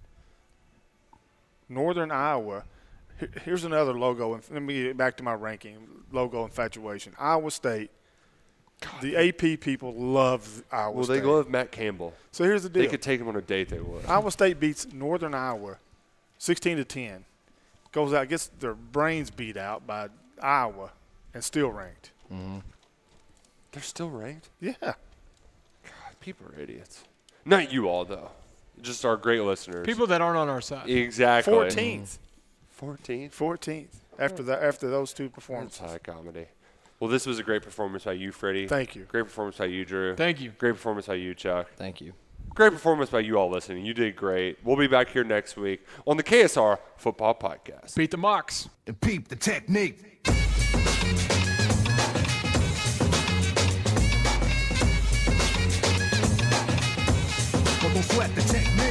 Northern Iowa. he- Here's another logo. and Let me get back to my ranking. Logo infatuation. Iowa State. The A P people love Iowa well, State. they love Matt Campbell. So here's the deal. They could take him on a date. They would. Iowa State beats Northern Iowa sixteen to ten. Goes out, gets their brains beat out by Iowa, and still ranked. They're still ranked. Yeah. God, people are idiots. Not you all though. Just our great listeners. People that aren't on our side. Exactly. fourteenth. Fourteenth. fourteenth. After the after those two That's performances. high comedy. Well, this was a great performance by you, Freddie. Thank you. Great performance by you, Drew. Thank you. Great performance by you, Chuck. Thank you. Great performance by you all listening. You did great. We'll be back here next week on the K S R Football Podcast. Beat the Mocs. And peep the technique. But don't sweat the technique.